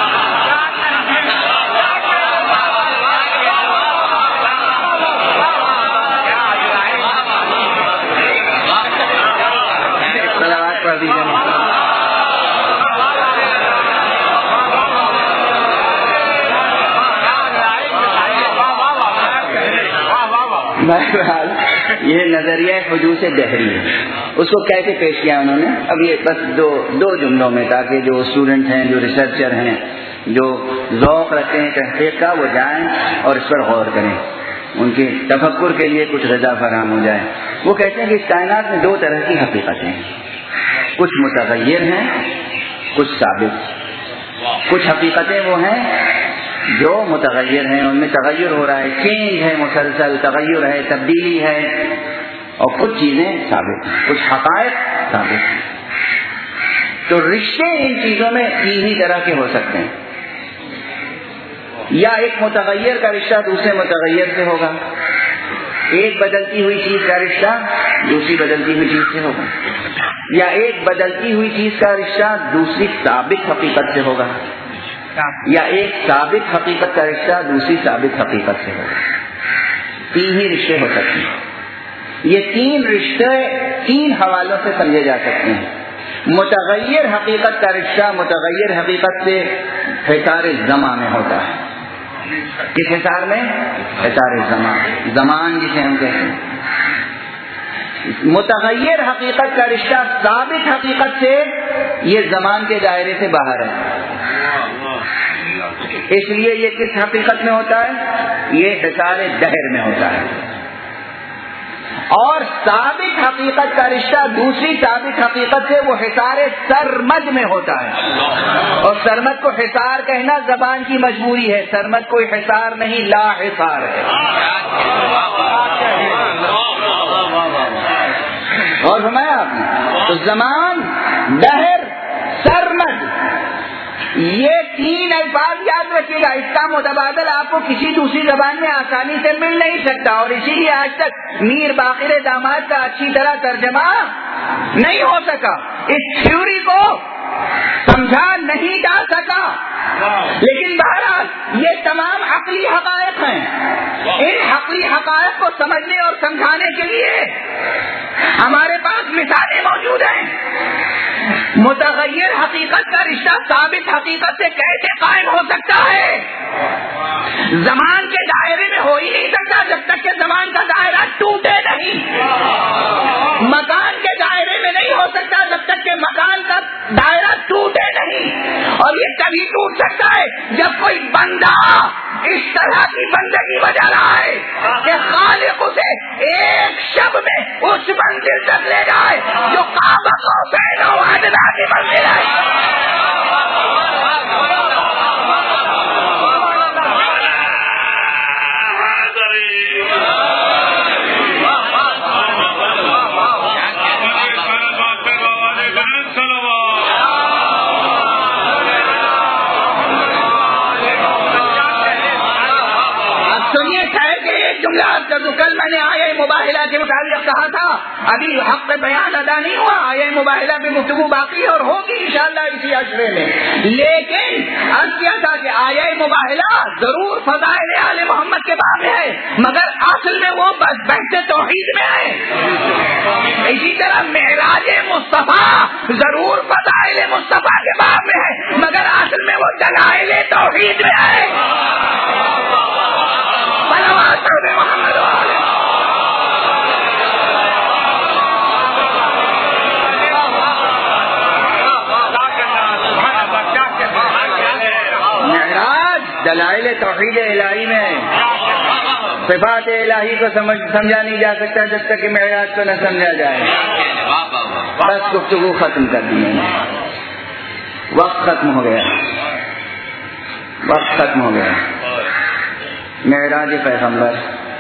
بہرحال یہ نظریہ حدوث دہری ہے، اس کو کیسے پیش کیا انہوں نے؟ اب یہ بس دو دو جملوں میں، تاکہ جو اسٹوڈنٹ ہیں، جو ریسرچر ہیں، جو ذوق رکھتے ہیں تحقیق کا، وہ جائیں اور اس پر غور کریں، ان کے تفکر کے لیے کچھ غذا فراہم ہو جائے. وہ کہتے ہیں کہ اس کائنات میں دو طرح کی حقیقتیں ہیں، کچھ متغیر ہیں، کچھ ثابت. کچھ حقیقتیں وہ ہیں جو متغیر ہیں، ان میں تغیر ہو رہا ہے، چینج ہے، مسلسل تغیر ہے، تبدیلی ہے. اور کچھ چیزیں ثابت ہیں، کچھ حقائق ثابت ہیں. تو رشتے ان چیزوں میں تین ہی طرح کے ہو سکتے ہیں. یا ایک متغیر کا رشتہ دوسرے متغیر سے ہوگا، ایک بدلتی ہوئی چیز کا رشتہ دوسری بدلتی ہوئی چیز سے ہوگا، یا ایک بدلتی ہوئی چیز کا رشتہ دوسری ثابت حقیقت سے ہوگا، یا ایک ثابت حقیقت کا رشتہ دوسری ثابت حقیقت سے ہوگا. تین ہی رشتے ہو سکتے ہیں. یہ تین رشتے تین حوالوں سے سمجھے جا سکتے ہیں. متغیر حقیقت کا رشتہ متغیر حقیقت سے حصار زمان میں ہوتا ہے. کس حصار میں؟ حصار زمان، زمان جسے ہم کہتے ہیں. متغیر حقیقت کا رشتہ ثابت حقیقت سے یہ زمان کے دائرے سے باہر ہے، اس لیے یہ کس حقیقت میں ہوتا ہے؟ یہ حصار دہر میں ہوتا ہے. اور ثابت حقیقت کا رشتہ دوسری ثابت حقیقت سے وہ حصار سرمد میں ہوتا ہے. اور سرمد کو حصار کہنا زبان کی مجبوری ہے، سرمد کوئی حصار نہیں، لا حصار ہے. اور فرمایا آپ نے تو زمان، دہر، سرمد، یہ تین الفاظ یاد رکھیے گا. اس کا متبادل آپ کو کسی دوسری زبان میں آسانی سے مل نہیں سکتا، اور اسی لیے آج تک میر باقر داماد کا اچھی طرح ترجمہ نہیں ہو سکا. اس تھیوری کو سمجھا نہیں جا سکا. لیکن بہرحال یہ تمام عقلی حقائق ہیں. ان حقیقی حقائق کو سمجھنے اور سمجھانے کے لیے ہمارے پاس مثالیں موجود ہیں. متغیر حقیقت کا رشتہ ثابت حقیقت سے کیسے قائم ہو سکتا ہے؟ زمان کے دائرے میں ہو ہی نہیں سکتا جب تک کہ زمان کا دائرہ ٹوٹے نہیں. مکان کے دائرے میں نہیں ہو سکتا جب تک کہ مکان کا دائرہ ٹوٹے نہیں. اور یہ تبھی ٹوٹ سکتا ہے جب کوئی بندہ اس طرح کی بندگی بجا رہا ہے کہ خالق اسے ایک شب میں اس منزل تک لے جائے جو کعبہ قوسین و ادنیٰ کی منزل ہے. کل میں نے آئے مباہلہ کے متعلق کہا تھا ابھی حق بیان ادا نہیں ہوا. آئے مباہلہ پہ گفتگو باقی اور ہوگی انشاءاللہ اسی عشرے میں. لیکن عرض کیا تھا کہ آئے مباہلہ ضرور فضائل آل محمد کے باب میں ہے مگر اصل میں وہ بحث توحید میں ہے. اسی طرح معراج مصطفیٰ ضرور فضائل مصطفیٰ کے باب میں ہے مگر اصل میں وہ دلائل توحید میں ہے. محمد معراج دلائل توحید الہی میں ہے. صفات الہی کو سمجھ سمجھا نہیں جا سکتا جب تک کہ معراج کو نہ سمجھا جائے. بس گفتگو ختم کر دی میں نے. وقت ختم ہو گیا وقت ختم ہو گیا. معراج پیغمبر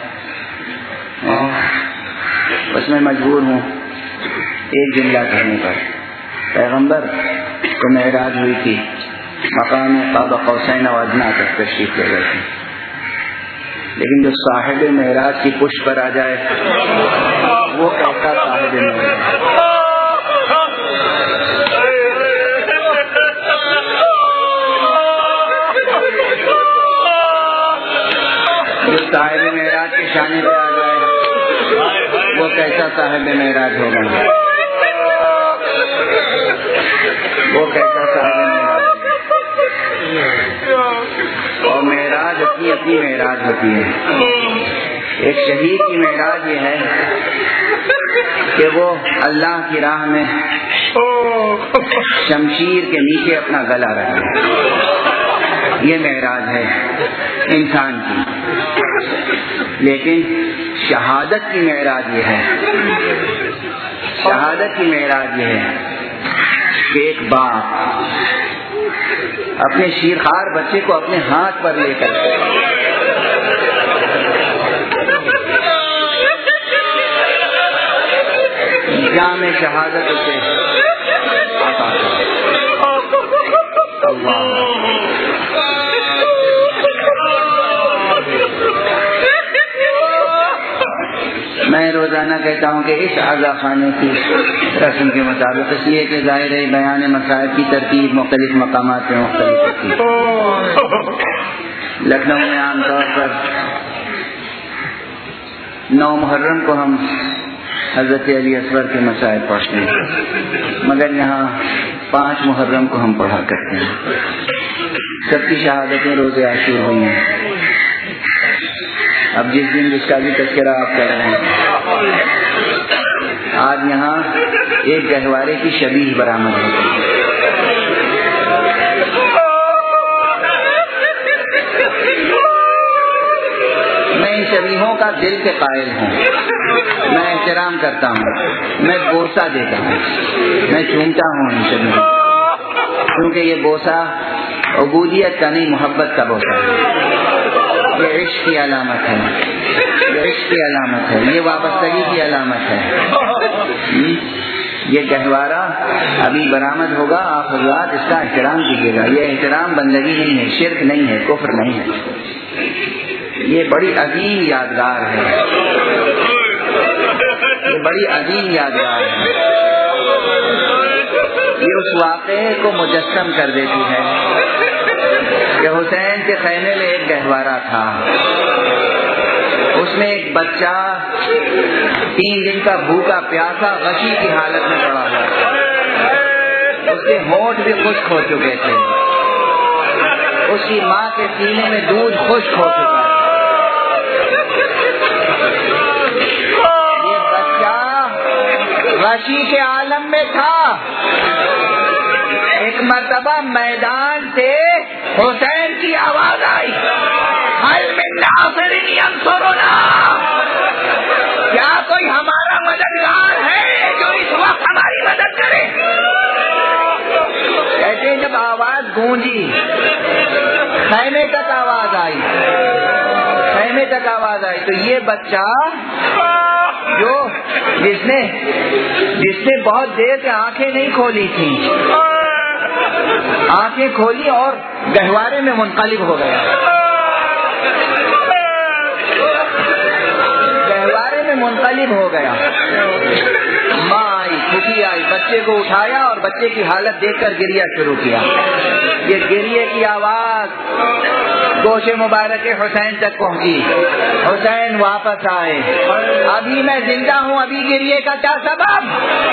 بس میں مجبور ہوں ایک جملہ کہنے پر. پیغمبر کو معراج ہوئی تھی مقام قاب قوسین و ادنیٰ تک تشریف لے گئے تھے. لیکن جو صاحب معراج کی پشت پر آ جائے وہ کیسا صاحب معراج. جو صاحب معراج کے شانے پہ آ جائے وہ کیسا صاحب معراج ہوگا. وہ کیسا صاحب معراج. اور معراج اپنی اپنی معراج ہوتی ہے. ایک شہید کی معراج یہ ہے کہ وہ اللہ کی راہ میں شمشیر کے نیچے اپنا گلا رکھے. یہ معراج ہے انسان کی. لیکن شہادت کی معراج یہ ہے شہادت کی معراج یہ ہے کہ ایک باپ اپنے شیرخوار بچے کو اپنے ہاتھ پر لے کر جام شہادت سے اللہ. میں روزانہ کہتا ہوں کہ اس عزا خانے کی رسم کے مطابق اس لیے کہ ظاہر ہے بیان مسائل کی ترتیب مختلف مقامات میں مختلف ہوتی ہے. لکھنؤ میں عام طور پر نو محرم کو ہم حضرت علی اصغر کے مسائل پڑھتے ہیں مگر یہاں پانچ محرم کو ہم پڑھا کرتے ہیں. سب کی شہادتیں روز عاشور ہوئی ہیں. اب جس دن جس کا بھی تذکرہ آپ کر رہے ہیں آج یہاں ایک گہوارے کی شبیہ برآمد ہوئی. میں ان شبیہوں کا دل سے قائل ہوں. میں احترام کرتا ہوں. میں بوسہ دیتا ہوں. میں چومتا ہوں ان شبیہوں کیونکہ یہ بوسہ عبودیت کا نہیں محبت کا بوسہ ہے. یہ عشق کی علامت ہے. یہ عشق کی علامت ہے. یہ وابستگی کی علامت ہے. یہ گہوارہ ابھی برآمد ہوگا. آپ حضرات اس کا احترام کیجیے گا. یہ احترام بندگی نہیں ہے, شرک نہیں ہے, کفر نہیں ہے. یہ بڑی عظیم یادگار ہے. یہ بڑی عظیم یادگار ہے. یہ اس واقعے کو مجسم کر دیتی ہے کہ حسین کے خیمے میں ایک گہوارہ تھا. اس میں ایک بچہ تین دن کا بھوکا پیاسا غشی کی حالت میں پڑا ہوا تھا، اس کے ہونٹ بھی خشک ہو چکے تھے، اس کی ماں کے سینے میں دودھ خشک ہو چکا تھا۔ یہ بچہ غشی کے عالم میں تھا۔ ایک مرتبہ میدان سے حسین کی آواز آئی، حل من ناصر ینصرنا، کیا کوئی ہمارا مددگار ہے جو اس وقت ہماری مدد کرے؟ کہتے جب آواز گونجی خیمے تک آواز آئی، خیمے تک آواز آئی تو یہ بچہ جو جس نے جس نے بہت دیر سے آنکھیں نہیں کھولی تھی، آنکھیں کھولی اور گہوارے میں منقلب ہو گیا، گہوارے میں منقلب ہو گیا۔ ماں آئی، خوشی آئی، بچے کو اٹھایا اور بچے کی حالت دیکھ کر گریا شروع کیا۔ یہ گریے کی آواز گوش مبارک حسین تک پہنچی، حسین واپس آئے، ابھی میں زندہ ہوں، ابھی گریے کا کیا سبب؟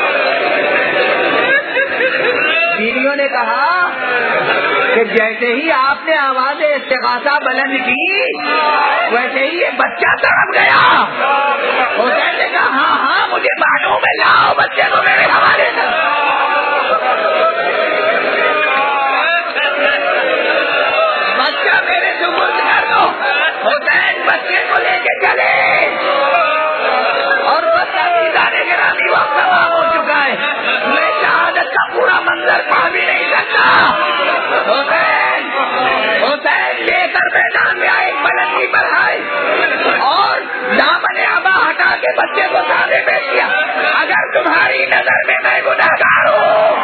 بیویوں نے کہا کہ جیسے ہی آپ نے آواز استغاثہ بلند کی ویسے ہی یہ بچہ تڑپ گیا۔ حسین نے کہا ہاں ہاں مجھے معلوم ہے، لاؤ بچے کو میرے حوالے کر۔ بچہ میرے سپرد کر دو۔ حسین بچے کو لے کے چلے اور بچہ جانے کے رامی وقت تمام ہو چکا ہے، میں شہادت کا پورا منظر پا بھی نہیں سکتا۔ حسین حسین لے کر میدان میں آئے، بلندی پر آئے اور دامن ابا ہٹا کے بچے کو سامنے بیٹھ دیا۔ اگر تمہاری نظر میں میں گنہگار ہوں،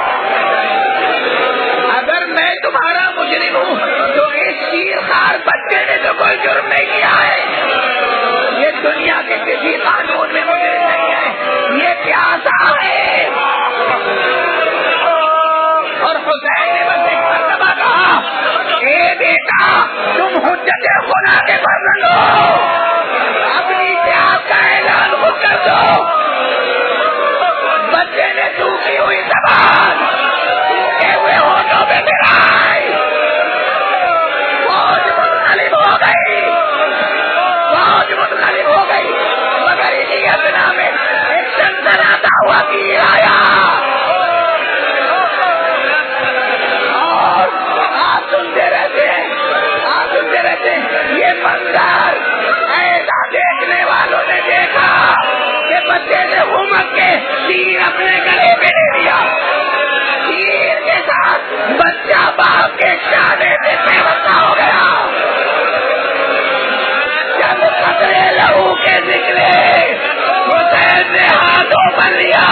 اگر میں تمہارا مجرم ہوں تو اس شیر خار بچے نے تو کوئی جرم نہیں کیا ہے، یہ دنیا کے کسی قانون میں مجرم نہیں ہے، یہ پیاسا ہے۔ اور حسین نے بس ایک مرتبہ کہا اے بیٹا تم حجت خدا کے بن لو، اپنی پیاس کا اعلان خود کر دو۔ بچے نے سوکھی ہوئی زبان سوکھے ہوئے ہونٹوں پہ گرائی، فوج منقلب ہو گئی، فوج منقلب ہو گئی، مگر انہی اثنا میں ایک سنسناتا ہوا تیر آیا اور آپ سنتے رہتے ہیں، آپ سنتے رہتے ہیں۔ یہ منظر ایسا دیکھنے والوں نے دیکھا کہ بچے نے گھومک کے تیر اپنے گلے پہ لے لیا، تیر کے ساتھ بچہ باپ کے شانے سے پیوستہ ہو گیا۔ جب قطرے لہو کے نکلے حسین نے ہاتھوں پر لیا